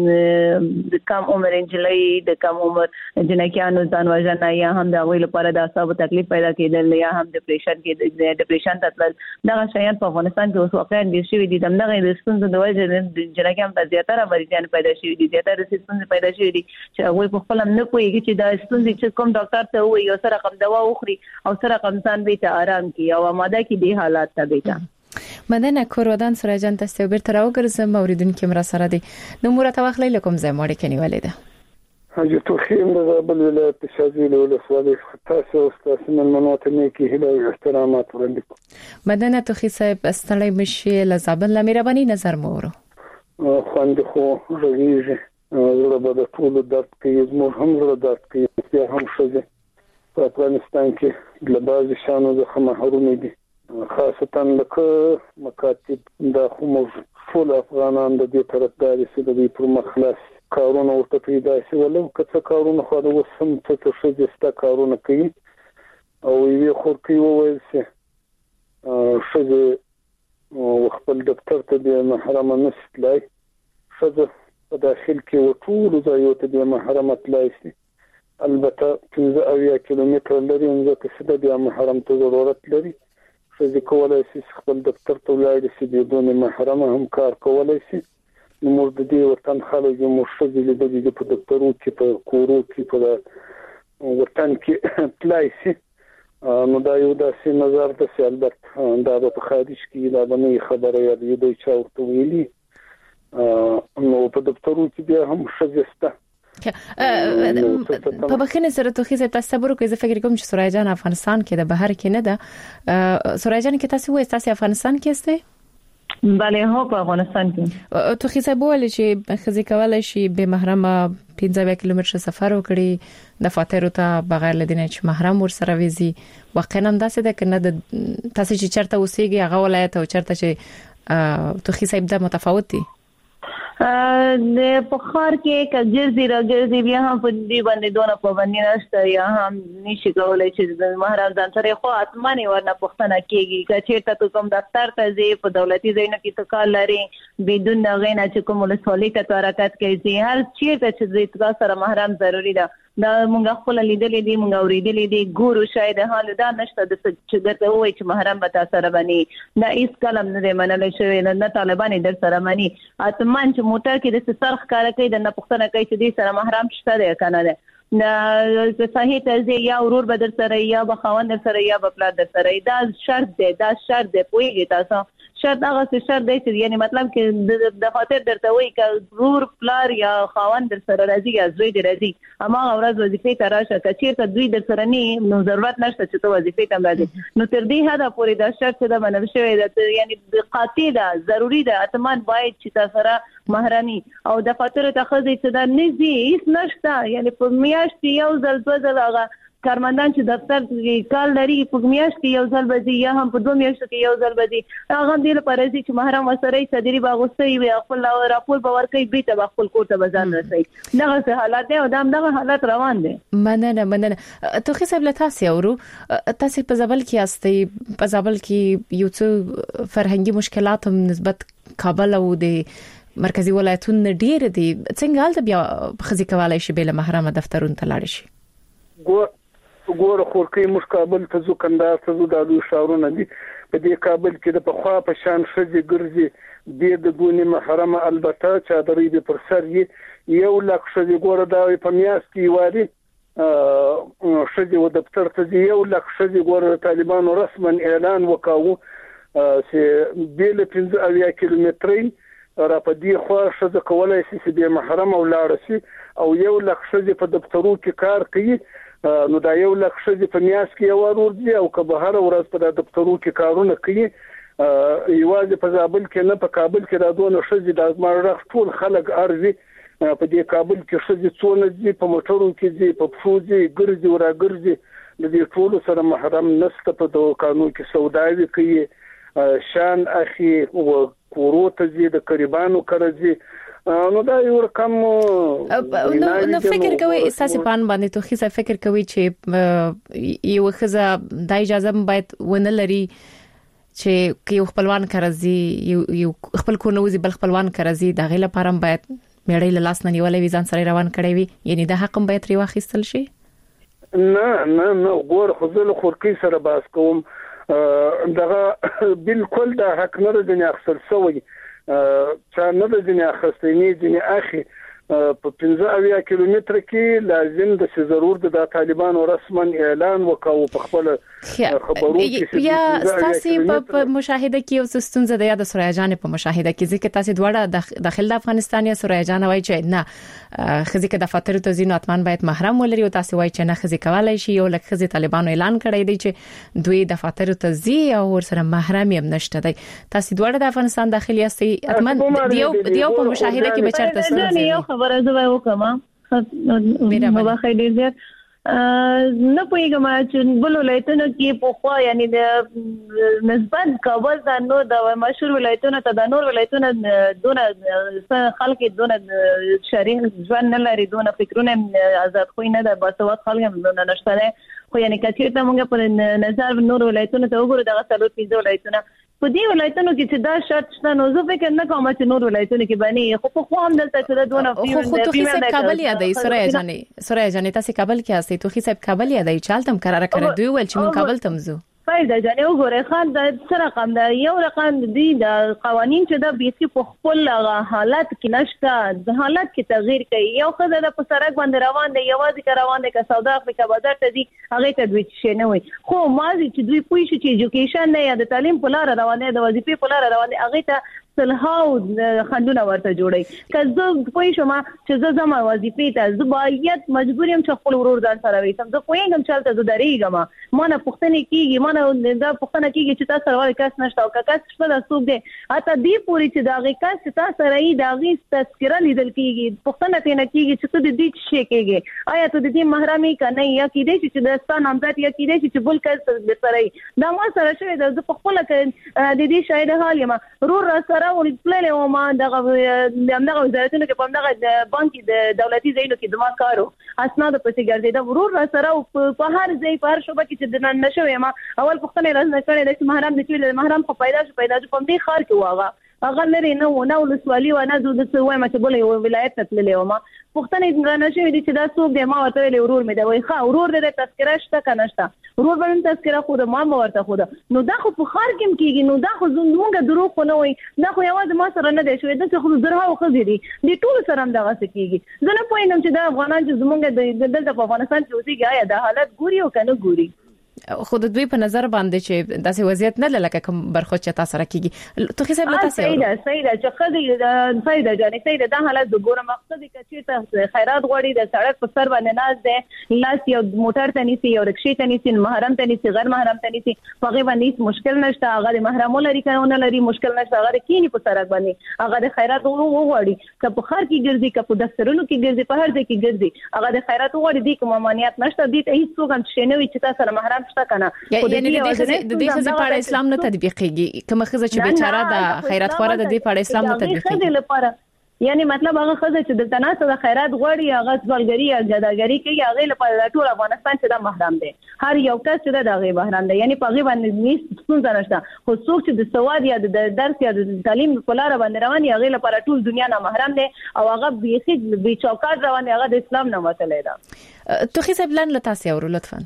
د کم عمر انجلۍ د کم عمر جنکیانو ځان وژنه یا هم د غوي لپاره د اعصاب تکلیف پیدا کېدل یا هم ډیپریشن کې د ډیپریشن تطلل دغه شیان په افغانستان کې اوس واقعا ډیر شوي دي دغه د ستونزو د وجه د جنکیانو په زیاتره مریضان پیدا شوي دي زیاتره ستونزې پیدا شوي دي چې هغه په خپل نه پوهیږي چې دا ستونزې چې کوم ډاکټر ته وایي او سره کوم دوا وخوري او سره کوم ځان به ته آرام کی او آماده کی دی حالات ته بیتا مدنه کورودان سره جان تاسو بیرته راوګرځم اوریدونکو مرا سره دي نو مرته واخلې لکم زه مړ کني ولې حاجة توخيم لذابل الولايات الشاذلة والأسوالي تاسو استاذ من المناطق کې هلا احترامات وړاندې مدنه توخي صاحب استړی مشي لذابل لمرباني نظر مورو خواندې خو رغیږي زړه به د ټول درد کې زموږ هم زړه درد کې یا هم شوه په افغانستان کې د بعض شانو د محرومي دي خاصتا لکه مکاتب د خمو ټول افغانان د دې طرفداري چې د دې پر مخلاص کارونه ورته پیدا شي ولو کڅ کارونه خو د وسم څه څه جستا کارونه کوي او یې خور کوي وایي چې شزه خپل دفتر ته د محرم نسلای شزه په داخل کې وټول ځایو ته د محرم تلای شي البته پنځه اویا کیلومتر لري ځکه چې د محرم ته ضرورت لري شزه کولای شي خپل دفتر ته ولاړ شي د دون محرم هم کار کولای شي موږ د دې وطن خلک مرشد لیدل دي په دکتورو کې په کورو کې په وطن کې تلای شي نو دا یو داسې نظر د البته دا په خارج کې دا باندې خبره یادې دوی چې ورته ویلي نو په دکتورو کې بیا هم شجسته په بخینه سره توخی زه تاسو صبر کوئ. زه فکر کوم چې سورای جان افغانستان کې د بهر کې نه ده. سورای جان کې تاسو وایي تاسو افغانستان کې یاست؟ بله هو په افغانستان کې. توخی صاحب ولې چې خزي کولای شي به محرمه پنځه کیلومتر سفر وکړي دفاتر ته بغیر لدینه چې محرم ور سره ویزي. واقعا هم داسې ده کنه د تاسو چې چرته اوسېږي هغه ولایت او چرته چې توخی صاحب د متفاوت دي. د پخار کې کګرځي راګرځي بیا هم په دې باندې دونه پابندي نشته یا هم نشي کولای چې د محرم ځان سره خو اتمنې ورنه پښتنه کېږي که چیرته ته کوم دفتر ته ځې په دولتي ځایونو کې ته کار لري بدون غینه چې کوم ولسوالۍ ته حرکت کوي هر چیرته چې د سره محرم ضروری ده. دا مونږ خپل لیدلې دي مونږ اوریدلې دي ګورو شاید حال دا نشته د چې درته وایي چې محرم به تاسو سره باندې دا هیڅ کلم نه منل شوی نه طالبان در سره مانی اتمن چې موټر کې د سرخ کار کوي د نه پښتنه کوي چې د سره محرم شته دی کنه ده نه صحیح ته یا ورور به در سره یا به خوند در سره یا به پلار در سره دا شرط دی دا شرط دی پوهیږي تاسو شرط هغه څه شرط دی چې یعنی مطلب کې د خاطر درته وایي چې ورور پلار یا خوند در سره راځي یا زوی در راځي اما ورځ وظیفه ته راشه که چیرته دوی در سره نه نو ضرورت نشته چې ته وظیفه ته راځي نو تر دې حد پورې دا شرط د منل شوی دی یعنی قاطع ده ضروری ده اتمان باید چې تاسو سره محرمي او د خاطر ته خزي چې دا نزي هیڅ نشته یعنی په میاشت یو ځل دوه ځل هغه کارمندان چې دفتر کې کار لري په میاشت کې یو ځل بځي یا هم په دوه میاشتو کې یو ځل بځي هغه دې لپاره چې محرم وسره صدري باغوستي وي خپل راپور باور کوي به ته خپل کور ته بازار رسي دغه حالات دی او دغه حالات روان دي. مننه مننه توخی صاحب له تاسو اورو تاسو په زابل کې یاستئ په زابل کې یو څه فرهنګي مشکلات هم نسبت کابل او د مرکزی ولایتونو ډیر دي څنګه حالت بیا خزي کولای شي به له محرم دفترونو ته لاړ شي؟ ګور ګور خورکې مش کابل ته ځو کندهار ته ځو د شاورونه دي په دې کابل کې د پخوا په شان شذي ګرځي د دونی محرم البته چادرې به پر سر یو لک شذي ګور دا په میاس کې واري شذي و دفتر ته یو لک شذي ګور طالبانو رسما اعلان وکاو چې بیل پنځه کیلومتري را په دې خو شذ کولای شي چې د محرم او لاړ شي او یو لک شذي په دفترو کې کار کوي نو دا یو لک شذي په میاس کې یو ورور دي او که به هر ورځ په دفترو کې کارونه کوي یوازې په زابل کې نه په کابل کې دا دونه شذي د مارغ ټول خلک ارزي په دې کابل کې شذي څونه دي په موټرو کې دي په فوزي ګرځي ورا ګرځي د دې ټول سره محرم نسته په دوکانو کې سوداوي کوي شان اخی او کوروته دي د قریبانو کرځي نو دا یو رقم نو فکر کوي اساسي پان باندې توخی صاحب فکر کوي چې یو خزه د اجازه باید ونه لري چې یو خپلوان کرځي یو خپل کو نوځي بل خپلوان کرځي د غیله پرم باید میړې له لاس نه نیولې ویزان سره روان کړي وي یعنی د حق باید ری واخیستل شي. نه نه نه ګور خزل خورکی سره باس کوم دغه بالکل د حق نه د نه اخسر سوی چا نه د نه اخستنی د نه اخی په پنځه کیلومتر کې لازم د ضرور د طالبانو رسما اعلان وکاو په خپل خبرو کې یا تاسو په مشاهده کې او ستونزه د یاد سورای جان په مشاهده کې ځکه تاسو دواړه داخل د افغانستان یا سورای جان وایي چې نه خزي کې دفاتر ته ځینو اتمان باید محرم ولري او تاسو وایي چې نه خزي کولای شي یو لکه خزي طالبانو اعلان کړی دی چې دوی دفاتر ته ځي او ور سره محرم هم نشته دی. تاسو دواړه د افغانستان داخلي یاستئ اتمان دیو دیو په مشاهده کې بچرته ستونزه خبره زوی وکما نو بخیر ډیر نه پوهیږم چې بل ولایتونو کې په خوا یعنی د نسبت کابل د نو د مشهور ولایتونو ته د نور ولایتونو دونه خلک دونه شریح ځوان نه لري دونه فکرونه آزاد خو نه د باسواد خلک نه نشته خو یعنی کچې ته موږ په نظر نور ولایتونو ته وګورو دغه څلور پنځه ولایتونه په دې ولایتونو کې چې دا شرط شته نو زه فکر نه کوم چې نور ولایتونو کې باندې خو په خو هم دلته چې دونه خو توخی صاحب کابل یادای سورای جانې سورای جانې تاسو کابل کې یاستئ توخی صاحب کابل یادای چالتم قرار کړی دوی ول چې مون کابل تم زو فایده جانې وګوره خان د څه رقم دا یو رقم دی د قوانين چې د بیسي په خپل حالت کې نشته د حالت کې تغییر کوي یو خدای د په سرک باندې روان دی یوازې کا روان دی که سودا افریقا بازار ته دی هغه ته دوی شي نه وي خو مازی چې دوی پوي شي چې ایجوکیشن نه یا د تعلیم په لار روان دی د وظیفې په لار روان دی هغه ته سلهاو خندونه ورته جوړي کله پوه شم چې زه زما وظیفې ته زبایت مجبوریم چې خپل ورور ځان سره وېسم زه پوهیږم چې تاسو درېږم ما نه پښتنه کیږي ما نه دا پښتنه کیږي چې تاسو سره کس نشته او کس شپه د سوق دی اته دی پوری چې دا غي کس چې تاسو سره یې دا غي تذکرہ لیدل کیږي پښتنه ته نه کیږي چې ته د دې شي کیږي آیا ته د دې محرمي کنه یا کیدې چې د ستان نامزد یا کیدې چې بل کس د سره دا ما سره شوی د خپل د دې شاید حال یم رور سره ولې او ما دغه دغه وزارتونو کې په دغه بانکي د دولتي ځایونو کې دما کارو اسناد پسې ګرځي دا ورور سره په هر ځای په هر شوبه کې چې د نشوي ما اول پښتنه راز نه کړي د محرم د چې محرم په پیدا شو پیدا شو په دې خار کې واغه هغه لري نو نو لسوالي و نه د څه وای ما چې بولې ولایت ته تللې و ما پښتنه نه نشوي چې دا څوک دی ما ورته ویل ورور مې دا وای ښا ورور دې تذکرہ شته کنه شته ورور باندې تذکرہ خو د ما ورته خو نو دا خو په خار کې کېږي نو دا خو زموږ دروغ نه وای دا خو یوازې ما سره نه دی شوی دا خو زرها او خزيري دي ټول سره هم دغه څه کېږي زه نه پوهیږم چې دا افغانان چې زموږ د دلته په افغانستان کې اوسېږي آیا دا حالت ګوري او کنه ګوري خو د دوی په نظر باندې چې داسې وضعیت نه لکه کوم برخو چې تاسو سره کیږي ته حساب لته سره صحیح ده صحیح ده چې خدای صحیح ده جانې صحیح ده دا حالت د ګوره مقصد کې چې خیرات غوړي د سړک په سر باندې ناز ده لاس یو موټر ته نیسي یو رکشې ته نیسي محرم ته نیسي غیر محرم ته نیسي هغه باندې مشکل نشته هغه د محرم لري کنه لري مشکل نشته هغه کینی په سړک باندې هغه د خیرات غوړي که په خار کې ګرځي که په دفترونو کې ګرځي په هر ځای کې ګرځي هغه د خیرات غوړي دي کوم مانیت نشته دي ته هیڅ څوک هم شنوي چې تاسو سره محرم شته کنه یعنی د دې خزې په اړه اسلام نه تطبیقيږي کوم خزه چې بیچاره د خیرات خوره د دې په اړه اسلام نه تطبیقيږي یعنی مطلب هغه خزه چې د تناسب د خیرات غوړي هغه ځوالګری یا جداګری کوي هغه لپاره ټول افغانستان چې د محرم دي هر یو کس چې د هغه محرم دي یعنی په غي باندې نیس څنګه نشته خو څوک چې د سواد یا د درس یا د تعلیم په لار باندې روان هغه لپاره ټول دنیا نه محرم دي او هغه بيخي به چوکاټ روان هغه د اسلام نه وتلی دا تو حساب لن لتاسي او لطفا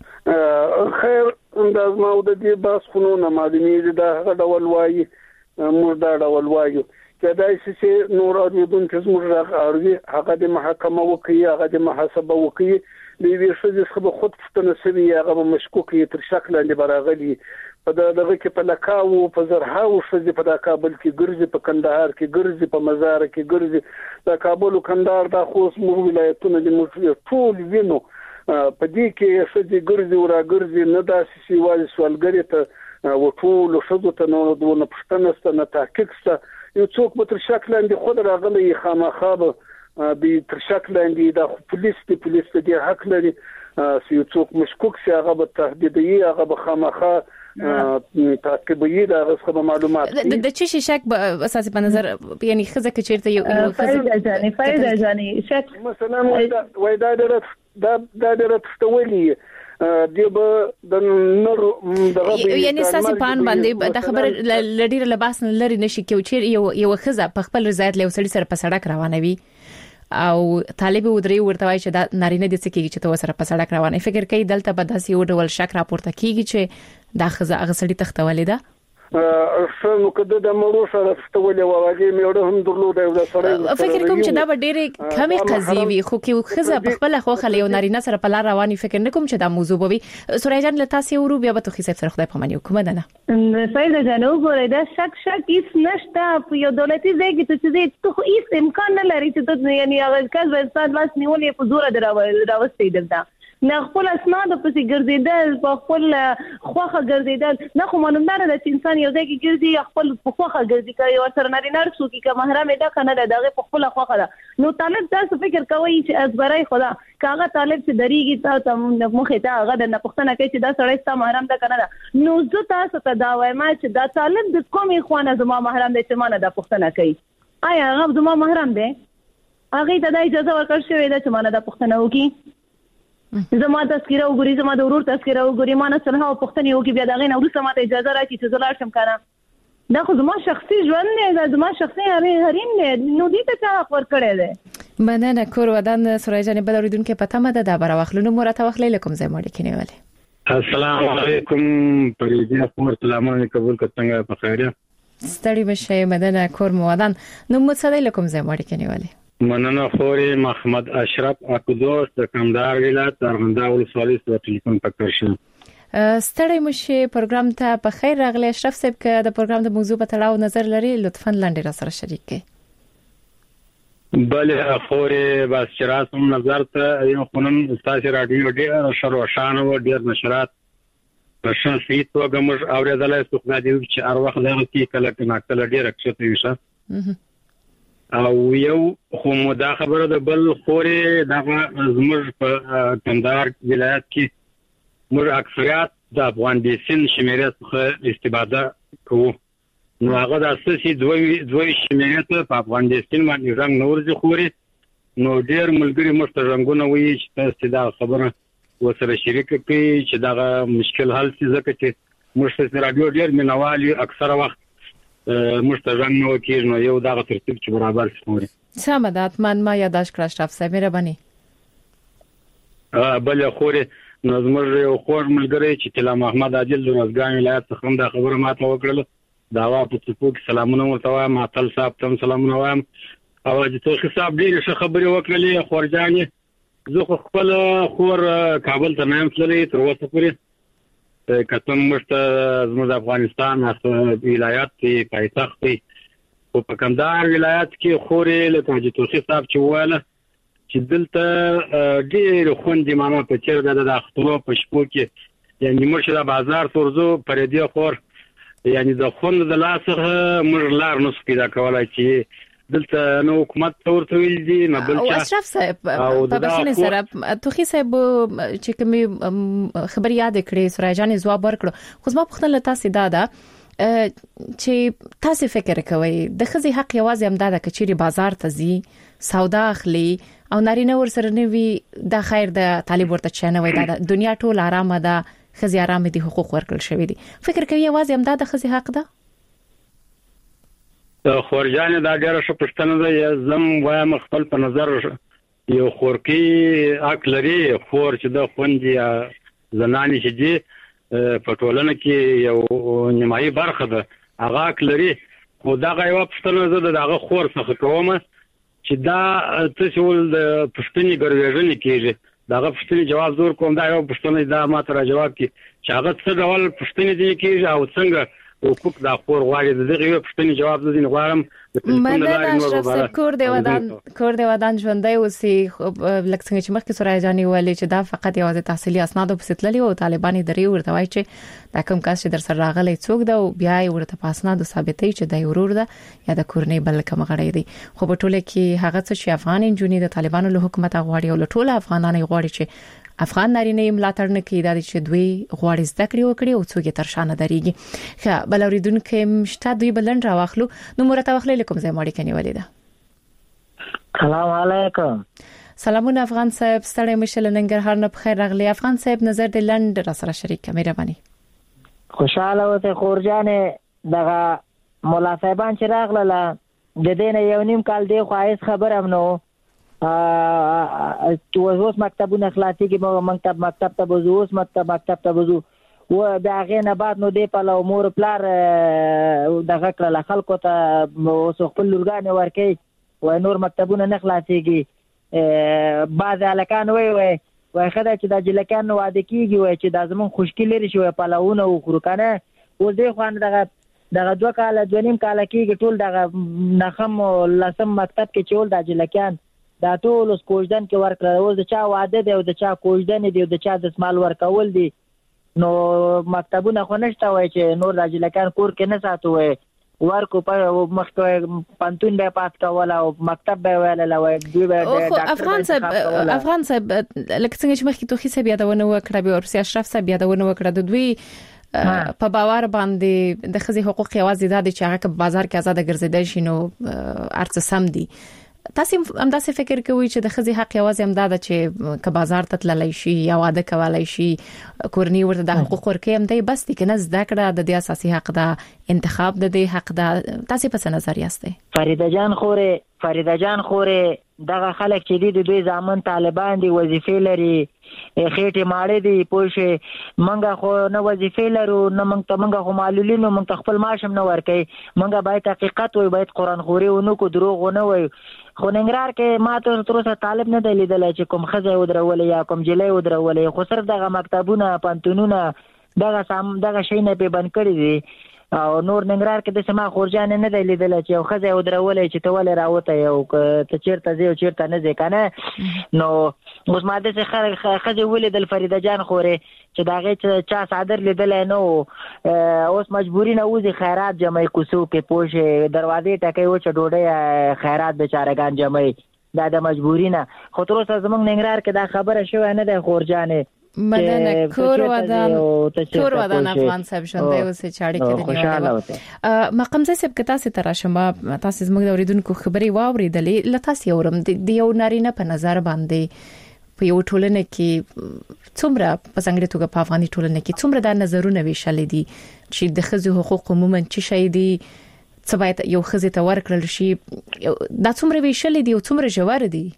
خیر انداز ما د دې باس خونونه معلومیږي دا هغه ډول وایي موږ دا ډول وایو کدای چې نور اوریدون چې موږ راغوري هغه د محکمه وکي هغه د محاسبه وکي د وی شې څخه خود فتنه سوي هغه مشکوک یې تر شکل اندې براغلي په دغه کې په لکاو په زرهاو شې په کابل کې ګرځي په کندهار کې ګرځي په مزار کې ګرځي د کابل او کندهار د خوست مو ولایتونو د موږ ټول وینو په دې کې چې ګرځي او راګرځي نه داسې سیوال سوالګری ته وټول شذو ته نو د پښتنسته نه تحقیق ست یو څوک په تر شکل اندې خود راغلی خامخابه به تر شکل اندې د پولیس د پولیس د حق لري چې یو څوک مشکوک شي هغه به تهدیدي هغه به خامخا تعقیبي دا غوښه معلومات د چی شک په اساس په نظر یعنی خزه کې چیرته یو خزه ځاني فائدہ ځاني شک مثلا وای دا درت دا دا درت ستولي دیبه د نور دغه یعنی ساسي پان باندې د خبر لډیر لباس لري نشي کې چیر یو یو خزه په خپل رضایت له وسړي سره په سړک روانوي او طالب ودري ورته وای چې دا نارینه د څه کېږي چې تو سره په سړک روانه فکر کوي دلته به داسې یو ډول شک راپورته کیږي چې دا خزه هغه سړي تختولې ده شنو کده د مړو سره ستولې وواجه مې هم درلود یو د سره فکر کوم چې دا به ډېرې کمې قضیې وي خو کې خزه په خپل خو خل یو نارینه سره په لار رواني فکر نه کوم چې دا موضوع به وي سورای جان لته سی ورو بیا به تو خسب سره خدای په مانی حکومت نه فایده جنو ګورې دا شک شک هیڅ نشته په یو دولتي ځای کې چې ته خو هیڅ امکان نه لري چې ته یعنی هغه کس به ستاسو لاس نیولې په زور دراوستي دلته نه خپل اسناد په سي ګرځیدل په خپل خوخه ګرځیدل نه خو معلومه ده چې انسان یو ځای کې ګرځي خپل په خوخه ګرځي کوي او سره نارینه رسو کې که محرم ده کنه دغه په خپل خوخه ده نو طالب تاسو فکر کوي چې ازبرای خدا کاغه طالب چې دریږي تاسو مخه ته هغه د پښتنه کوي چې دا سړی ستاسو محرم ده کنه نو زه تاسو ته دا وایم چې دا طالب د کومې خوانه زما محرم ده چې مانه د پښتنه کوي آیا هغه زما محرم ده هغه ته د اجازه ورکړ شوې ده چې مانه د پښتنه وکي زما تذکره وګوري زما د ورور تذکره وګوري ما نه سره او پښتني وګي بیا دغه نو ورسره ماته اجازه راکړي چې زلار شم کنه دا خو زما شخصي ژوند نه زما شخصي حریم نه نو دې ته څه خبر کړی دی مننه کور ودان سورای جان بل اوریدونکو پته مده دا بر واخلونو مرته واخلې لکم زې مړ کینی والے السلام علیکم پریدیا کومر سلامونه قبول کڅنګ په خیره ستړي بشه مدنه کور مو ودان نو متصدی لکم زې مړ کینی والے مننه خوري محمد اشرف اکدوس د کندهار ولایت ارغنداو ولسوالۍ څخه ټلیفون پکړ شم ستړی مشه پروګرام ته په خیر راغلی. اشرف صاحب که د پروګرام د موضوع په تړاو نظر لري لطفاً لاندې را سره شریک کړئ. بله خوري بس چراسم نظر ته یو خنن استاد رادیو ډیر شروشان و ډیر نشرات پرشن سیت وګمر اوریدلای څو خدای چې هر وخت دغه کې کله کله ډیر کښته ویشه او یو خو مدا خبره ده بل خوري دغه زمر په کندهار ولایت کې مر اکثریت د افغان دیسن شمیرې څخه استفاده کوو. نو هغه د اساسي دوی دوی شمیرې ته په افغان دیسن باندې رنگ نور ځي خوري. نو ډیر ملګری مسترنګونه وایي چې تاسو دا خبره وسره شریک کړئ چې دا مشکل حل شي ځکه چې مشترک رادیو ډیر منوالي اکثره وخت مسترنګ نو کېږي. نو یو دا ترتیب چې برابر شي. سم ده اتمن ما یاداش کړ اشرف صاحب مهرباني. ا بل خوري نظمر یو خور ملګری چې تلا محمد عادل د روزګان ولایت څخه دا خبره ماته وکړه. دا وا په څپو کې سلامونه ورته وایم. ماتل صاحب تم سلامونه وایم. او چې توخي صاحب ډیر ښه خبرې وکړلې خورجانې. زه خپل خور کابل ته نام تللی تر اوسه پورې کتم مشته زموږ افغانستان ولایت کې پایتخت او په کندهار ولایت کې خورې لکه چې توخي صاحب چې واله چې دلته ډیر خوندې ماما په چیر د اخترو په شپو کې یعنی مرشد بازار ترزو پردي خور یعنی د خوند د لاسه مر لار نس پیدا کولای چې دلته نو حکومت ورته ویل دي نه بل چا. اشرف صاحب په بسنه سره توخي صاحب چې کوم خبر یاد کړې سراجان جواب ورکړو. خو زما پوښتنه تاسو دا ده چې تاسو فکر کوئ د خزي حق یوازې هم دا د کچيري بازار ته زی سودا اخلي او نارینه ور سره نوي د خیر د طالب ورته چنه وای دا دنیا ټول آرامه ده خزي آرامه دي حقوق ورکړل شوی دي. فکر کوي یوازې هم دا د خزي حق ده؟ خورجان دا ډیره ښه پښتنه ده. زم وایم خپل په نظر یو خورکی حق لري خور چې د خوندي زنانې چې دي په ټولنه کې یو نیمایي برخه ده هغه حق لري. خو دا غو پښتنه ده دغه خور څخه کومه چې دا تاسو د پښتني ګرځېږي کېږي داغه پښتني جواب زور کوم. دا یو پښتني دا ماته را جواب کی چې هغه څه ډول پښتني دي کېږي او څنګه حقوق دا خور غواړي دغه یو پښتني جواب زین غواړم. مننه کور دی ودان کور دی ودان ژوندۍ اوسي. لکه څنګه چې مخکې سورای جاني ویلي چې دا فقط یوازې تحصیلي اسناد په ستللی او طالباني درې ورته وایي چې دا کوم کس چې در سره راغلی څوک دا او بیا یې ورته په اسناد ثابتوي چې دا ورور ده یا د کورنۍ بل کوم غړی دی. خو په ټوله کې هغه څه چې افغان انجونی د طالبانو له حکومت غواړي او ټول افغانانو غواړي چې افغان نارینه ملاتړ نه کوي دا چې دوی غواړي زده کړې وکړي او څوک تر شانه دريږي. ښه بل اوریدونکو مشته دوی بلند راوخلو نو مرته واخلې کوم ځای ماړي کني ولیدا. سلام علیکم. سلامونه افغان صاحب ستړی مشل ننګرهار نه بخیر راغلی. افغان صاحب نظر د لند را سره شریک کړئ مهرباني. خوشاله اوسه خورجان دغه مولا صاحبان چې راغله د دین یو نیم کال دی خو هیڅ خبرم نو تو اوس مکتبونه خلاصي کې مکتب مکتب ته بوزو اوس مکتب مکتب ته بوزو و دا غینه بعد نو دی په لو مور پلار دغه کړه خلکو ته اوس خپل لورګان ورکي و نور مکتبونه نه خلاصيږي. بعض الکان وای وای وای خدای چې د جلکان واده کیږي وای چې د زمون خوشکل لري شو په لونه او خروکنه و دې خوان دغه دغه دوه کال دونیم کال کېږي ټول دغه نخم لسم مکتب کې چول د جلکان دا ټول اوس کوژدن کې ورکړل. اوس د چا واده دی او د چا کوژدن دی او د چا د سمال ورکول دي. نو مکتبونه خو نشته وای چې نور د جلکان کور کې نه ساتو وای ورکو په مخکې پانتون به پات کول او مکتب به ویل وای دوی به افغان صاحب افغان صاحب لکه څنګه چې مخکې توخي صاحب یادونه وکړه به ورسي اشرف صاحب یادونه وکړه د دوی په باور باندې د خزي حقوق یوازې د چې هغه په بازار کې آزاد ګرځیدل شي نو ارڅ سم دي. تاسو هم دا څه فکر کوئ چې د خزي حق یوازې هم دا چې ک بازار ته تللی شي یا واده کولای شي کورنۍ ورته د حقوق ورکې هم دی بس دي کنه زده کړه د دې اساسي حق دا انتخاب د دې حق دا تاسو په نظر یاستئ؟ فریده جان خوره فریده جان خوره دغه خلک چې دي د دوی ځامن طالبان دي وظیفې لري خېټه ماړې دي پوښې منګه خو نه وظیفې لرو نه منګ ته منګه خو معلولینو منګ خپل ماشم نه ورکې منګه باید حقیقت وي باید قران خوري او نو کو دروغ نه وي. خو ننګرهار کې ماته تر اوسه طالب نه دی لیدل چې کوم خزه ودرولې یا کوم جلې ودرولې خو صرف دغه مکتبونه پانتونونه دغه سم دغه شی نه په بند کړی دي او نور ننګرهار کې د سما خورجان نه دی لیدل چې یو خزه او درولې چې ته ولې راوته یو ته چیرته ځي او چیرته نه ځي کنه نو اوس ماده چې خزه ولې د فریده جان خوره چې داغه چا صادر لیدل نو اوس مجبوری نه وځي خیرات جمعي کوسو کې پوښه دروازې ټکې و چې ډوډۍ خیرات بیچارهګان جمعي دا د مجبوری نه خو تر اوسه زمونږ ننګرهار کې دا خبره شوې نه ده خورجانې مدن کور ودان کور ودان افغان صاحب شونده اوسه چاړي کې دی مقام صاحب کتا سي تراشمه تاسو زموږ د اوریدونکو خبري واوریدلې لتاسي اورم د یو نارینه په نظر باندې په یو ټولنه کې څومره په څنګه توګه په افغاني ټولنه کې څومره د نظرونه ویشل دي چې د خزو حقوق عموما چې شي دي څه یو خزه ته ورکړل شي دا څومره ویشل دي او څومره جوار دي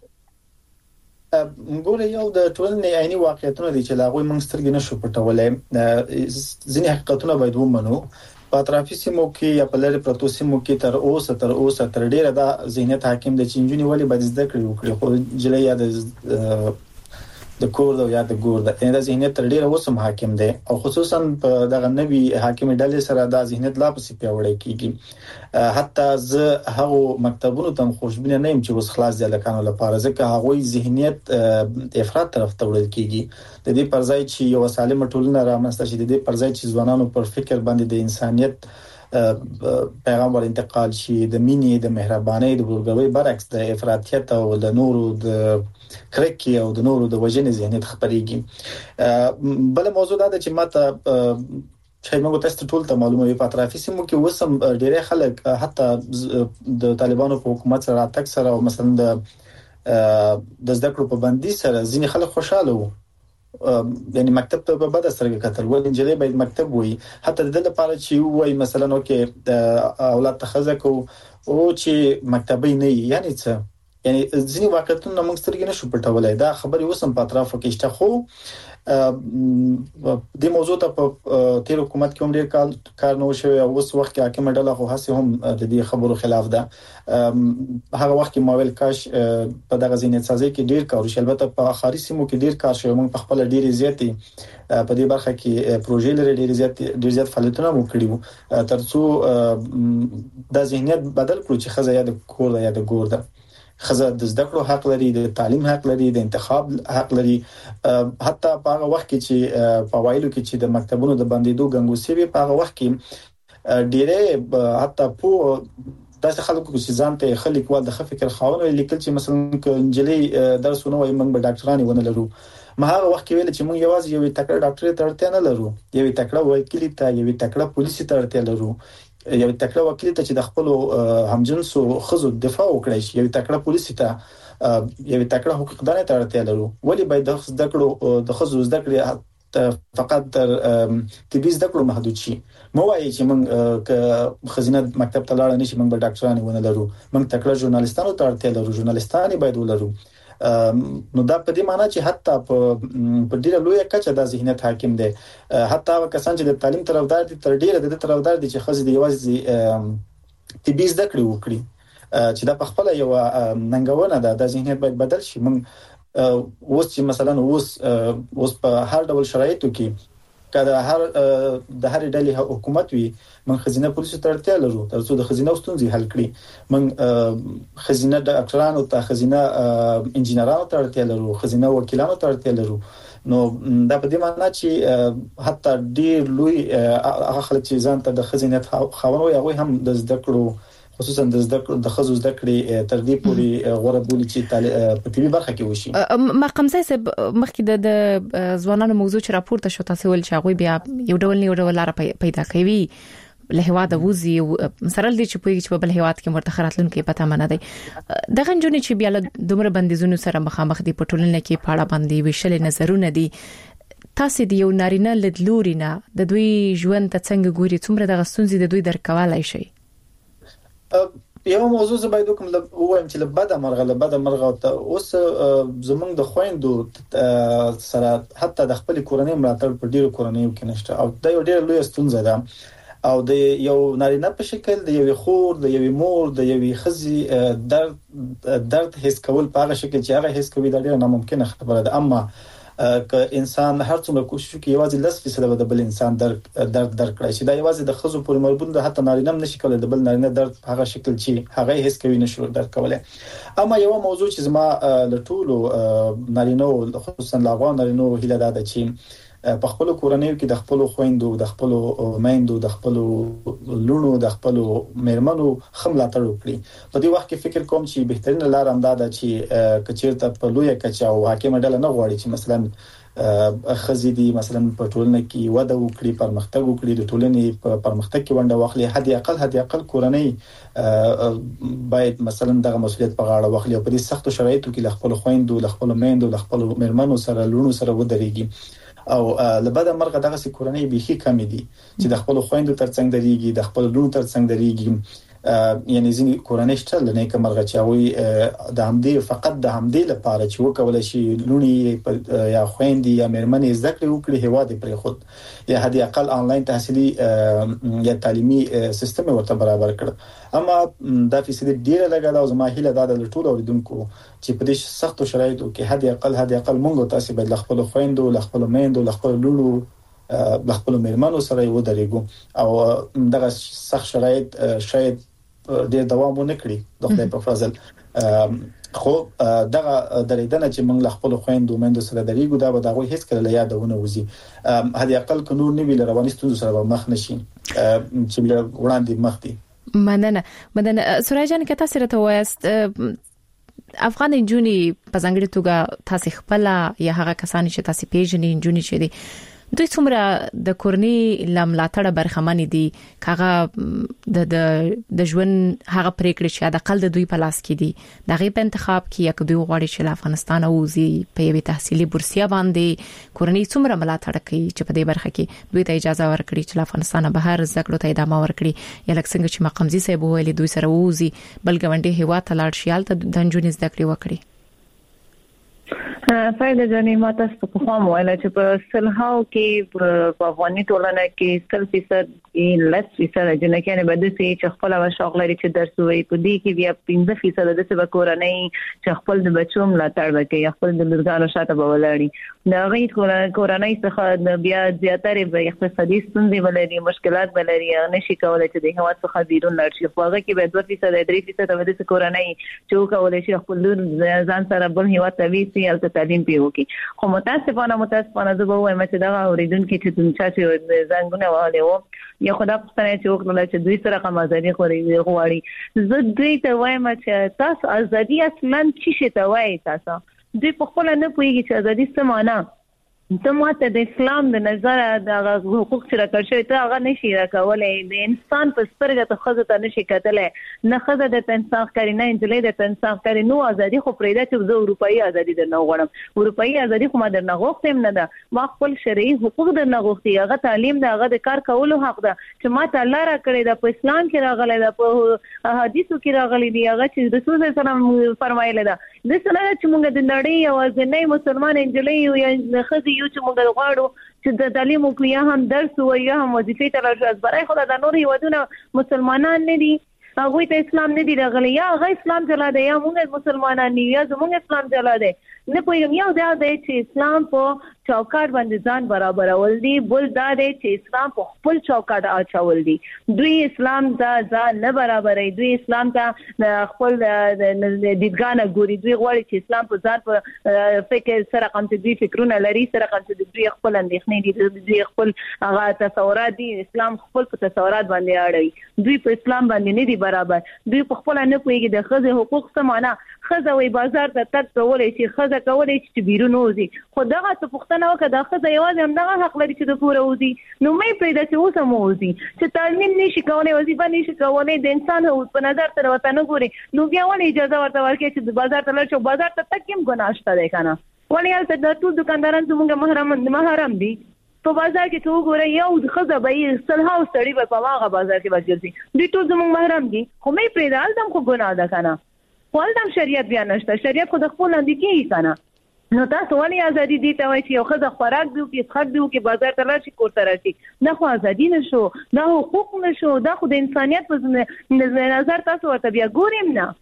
ګوره یو د ټولنې عیني واقعیتونه دي چې لاغوي موږ سترګې نشو پټولای ځینې حقیقتونه باید ومنو په اطرافي سیمو کې یا په لری پروتو سیمو کې تر اوسه تر اوسه تر ډیره دا ذهنیت حاکم د چینجونی ولی باید زده کړی وکړي خو جلې یا د د کور د یا د ګور د دا ذهنیت تر ډیره اوسم حاکم دی او خصوصا په دغه نوي حاکم ډلې سره دا ذهنیت لا پسې پیوړی کیږي حتی زه هغه مکتبونو ته خوشبینه نه يم چې اوس خلاص دي لکانو لپاره ځکه هغه ذهنیت افراط طرف ته وړل کیږي د دې پرځای چې یو سالمه ټولنه رامنځته شي د دې پرځای چې ځوانانو پر فکر باندې د انسانيت پیغام ور انتقال شي د مینې د مهرباني د ورګوي برعکس د افراطیت او د نورو د کرکی او د نورو د وجنې ذهنیت خبريږي بل موضوع دا چې ماته چې موږ تاسو ټول ته معلومه وي په اطرافي سیمو کې وسم ډېر خلک حتی د طالبانو په حکومت سره تک سره او مثلا د د زده کړو په بندي سره ځینې خلک خوشاله وو یعنی مکتب ته په بد سره کتل ول انجلې باید مکتب وي حتی د لپاره چې وای مثلا اوکې اولاد تخزه کو او چې مکتبي نه یعنی څه یعنی ځینې واقعیتونه موږ سترګې نشو پټولای دا خبري وسم په اطرافو کې شته خو د موضوع ته په تیر حکومت کې هم ډیر کال کار نه وشوي او اوس وخت کې حاکم ډله خو هڅه هم د دې خبرو خلاف ده هغه وخت کې ماویل کاش په دغه ذهنیت سازي کې ډیر کار وشي البته په اخري سیمو کې ډیر کار شوی موږ په خپل ډیر زیاتې په دې برخه کې پروژې لري ډیر زیات ډیر زیات فعالیتونه مو کړیو ترڅو د ذهنیت بدل کړو چې خزه یا د کور یا د ګور ده خزه د زده کړو حق لري د تعلیم حق لري د انتخاب حق لري حتی په هغه وخت کې چې په وایلو کې چې د مکتبونو د بندیدو غنګوسی وي په هغه وخت کې ډیره حتی په داسې خلکو چې ځان ته خلک و د فکر خاونه لیکل چې مثلا انجلې درسونه وایي موږ به ډاکټرانی ونه لرو ما هغه وخت کې ویل چې موږ یوازې یو تکړه ډاکټر ته اړتیا نه لرو یو تکړه وکیل ته یو تکړه پولیس ته اړتیا لرو یو تکړه وکیل ته چې د خپل همجنسو خزو دفاع وکړي شي یو تکړه پولیس ته یو تکړه حقوقدان ته اړتیا لرو ولی باید د زده کړو د خزو زده کړې فقط تر طبي زده کړو محدود شي مو وایي چې موږ خزینه مکتب ته لاړ نه شي موږ به ډاکټرانی ونه لرو موږ تکړه ژورنالیستانو ته اړتیا لرو ژورنالیستانی باید ولرو نو دا په دې معنی چې حتی په ډیره لویه کچه د ذهنیت حاکم دی حتی کسان چې د تعلیم طرفدار دي تر ډیره د طرفدار دي چې خزې دی یوازې طبي زده کړې وکړي چې دا په خپل یو ننګونه ده د ذهنیت باید بدل شي موږ اوس چې مثلا اوس اوس په هر ډول شرایطو کې کله هر د هر ډلې حکومت وي من خزینه پولیسو ته اړتیا لرو ترڅو د خزینه ستونزې حل کړي من خزینه ډاکټرانو ته خزینه انجینرانو ته اړتیا لرو خزینه وکیلانو ته اړتیا لرو نو دا په دې معنی چې حتی ډیر لوی هغه خلک چې ځان ته د خزینه خاوند وي هغه هم د زده کړو خصوصا د زده کړو د خزو زده کړې تر دې پورې غوړه بولی چې په طبي برخه کې وشي مقام صاحب مخکې د ځوانانو موضوع چې راپورته شو تاسو ول چې هغه بیا یو ډول نه یو ډول لار پیدا کوي له هواد ووزي سره دې چې په یو بل هواد کې مرتخراتلون کې پته منه دی دغه جنونی چې بیا له دومره بندیزونو سره مخامخ دي په ټولنه کې پاړه باندې وشل نظرونه دي تاسو د یو نارینه لدلورینه د دوی ژوند ته څنګه ګوري څومره د غستونځي د دوی درکوالای شي یو موضوع زه باید کوم وایم چې لبد مرغه لبد مرغه اوس زمونږ د خويندو سره حتی د خپل کورنۍ ملاتړ په ډیرو کورنۍ کې نشته او دا یو ډیر لوی ستونزه ده او د یو نارینه په شکل د یو خور د یو مور د یو خزي درد درد هیڅ کول په هغه شکل چې هغه هیڅ کوي دا ډیره ناممکنه خبره ده اما ک انسان هر څومره کوشش کوي یوازې لس فیصد د بل انسان درد درد درکړي چې دا یوازې د خزو پورې مربوط ده، حتی نارینه هم نشي کولای د بل نارینه درد هغه شکل چې هغه هیڅ کوي نشو درک کولای. اما یو موضوع چې زما له ټولو نارینه خصوصا لاغون نارینه هیله ده چې په خپل کورنۍ کې د خپل خويندو د خپل میندو د خپل لونو د خپل مېرمنو خملاتړ وکړي. په دې وخت کې فکر کوم چې بهترین لار هم ده چې کچیرته په لوی کچا او حاکم ډله نه غواړي چې مثلا خزيدي مثلا په ټولنه کې وده وکړي، پرمختګ وکړي، د ټولنې په پرمختګ کې ونډه واخلي. حد اقل حد اقل کورنۍ باید مثلا دغه مسؤلیت په غاړه واخلي او په دې سختو شرایطو کې خپل خويندو د خپل میندو د خپل مېرمنو سره لونو سره ودرېږي. او لبدا مرغه دغه سي کورنۍ بيخي کم دي چې د خپل خويندو ترڅنګ دريږي، د خپل لونو ترڅنګ دريږي. یعنی ځینې کورنۍ شته لنه کوم مرغه چاوي د همدې فقط د همدې لپاره چې وکول شي لونی یا خويندې یا مېرمنې ذکر وکړي هوا د پرې خود یا هدي اقل انلاین تحصیلي یا تعلیمي سیستم ورته برابر کړ. اما دا فیصد ډیره لګا دا زما هیله ده د ټولو اوریدونکو چې په دې سختو شرایطو کې هدي اقل هدي اقل مونږ تاسو باید خپل خويندو خپل میندو خپل لونو د خپل مېرمنو سره یو درېګو او دغه سخت شرایط شاید ډېر دوام ونه کړي د خدای په فضل. خو دغه درېدنه چې موږ خپل خويندو میندو سره درېګو دا به دغه هیڅ کله یادونه وزي هدي اقل ک نور نیویل رواني ستونزو سره مخ نشي چې وړاندې مخ دي. مننه مننه سورای جان کته سره ته وایست افغان انجونی په ځانګړي توګه تاسو خپل یا هغه کسان چې تاسو پیژنې انجونی چې دي دوی څومره د کورنۍ لملاتړه برخمن دي کاغه د د د ژوند هغه پریکړې چې د قل د دوی په لاس کې دي دغه په انتخاب کې یک دوی غواړي چې افغانستان اوزي په یوه تحصیلي بورسیا باندې کورنۍ څومره ملاتړ کوي چې په دې برخه کې دوی ته اجازه ورکړي چې افغانستان بهر زګړو ته ادامه ورکړي یا لکه څنګه چې مقامزي صاحب ویلي دوی سره اوزي بل ګوندې هوا ته لاړ شي الته د انجونې زده کړې وکړي. فائدہ جنې ما تاسو په خوا مولا چې په سلهاو کې په افغاني ټولنه کې ستر فیصد کې لس فیصد جنکه نه بده سي چې خپل او شغل لري چې درس وي په دې کې بیا پنځه فیصد د څه کورنۍ چې خپل د بچو ملاتړ وکړي خپل د لږانو شاته بولړي دا غي کورنۍ څخه بیا زیاتره به اقتصادي ستونزې ولري مشکلات ولري نشي کولای چې د هوا څخه بیرون لاړ شي. خو هغه کې به دوه فیصد درې فیصد د څه کورنۍ چې کولای شي خپل ځان سره بل هوا تويسي او تعلیم پیو کی. خو متاسفانه متاسفانه زه به وایم چې دا اوریدونکو چې تاسو چې زنګونه والے وو یا خدا په ستنه چې وکړل چې دوی سره کوم ازادي غواړي زه دوی ته وایم چې تاسو ازادي اصلا څه ته وایي تاسو دوی په خپل نه پوهیږي چې ازادي څه معنی ته ماته د اسلام د نظر د حقوق سره کړی ته هغه نشي راکولای د انسان په سترګه ته خزه ته نشي کتلای نه خزه د انسان کاری نه انجلې د انسان کاری نو ازادي خو پرېدا چې زه اروپאי ازادي در نه غواړم اروپאי ازادي خو ما در نه غوښتم نه ده ما خپل شرعي حقوق در نه غوښتي هغه تعلیم ده هغه د کار کولو حق ده چې ما ته الله را کړی ده په اسلام کې راغلی ده په حدیثو کې راغلی دی هغه چې رسول الله صلی الله علیه وسلم فرمایلی ده د سره چې موږ د نړۍ او ځنې مسلمان انجلې یا خزي یو چې موږ غواړو چې د تعلیم او یا هم درس او یا هم وظیفې ته راځي برای خدای د نور یودونه مسلمانان نه دي هغه ته اسلام نه دی راغلی یا هغه اسلام چلا دی یا موږ مسلمانان نه یا زموږ اسلام چلا دی نه پوهیم یو دا دی چې اسلام په چوکاټ باندې ځان برابر ول دي بل دا دی چې اسلام په خپل چوکاټ اچول دي دوی اسلام دا ځان نه برابرې دوی اسلام ته خپل دیدګانه ګوري دوی غواړي چې اسلام په ځان په فکر سره کوم چې دوی فکرونه لري سره کوم چې دوی خپل اندېښنې دي دوی خپل هغه تصورات دي اسلام خپل په تصورات باندې اړوي دوی په اسلام باندې نه دي برابر دوی په خپل نه پوهیږي د خزه حقوق څه معنا خزه وي بازار ته تک کولای شي خزه کولای شي چې بیرون وځي خو دغه څه پښتنه وکړه د خزه یوازې هم دغه حق لري چې د پوره وځي نو مې پیدا چې اوس هم وځي چې تعلیم نشي کولای وظیفه نشي کولای د انسان هو په نظر تر وته نه ګوري نو بیا ولې اجازه ورته ورکړي چې د بازار ته لاړ شي بازار ته تک هم ګناه شته دی کنه ولې هلته د ټول دکانداران زموږ محرم محرم دي په بازار کې څو ګوره یو خزه به سلهاو سړی به په هغه بازار کې بچي دوی ټول زموږ محرم دي خو مې پیدا دم خو ګناه ده کنه ولدم شریعت بیان نشته شریعت خو د خپل اندې کې کنه نو تاسو ولې ازادي دي ته وایي چې یو خزه خوراک دیو کې څخه دیو کې بازار ته راشي کور ته راشي نه خو ازادي نشو نه حقوق نشو دا خو د انسانيت په نظر تاسو ورته بیا ګوریم نه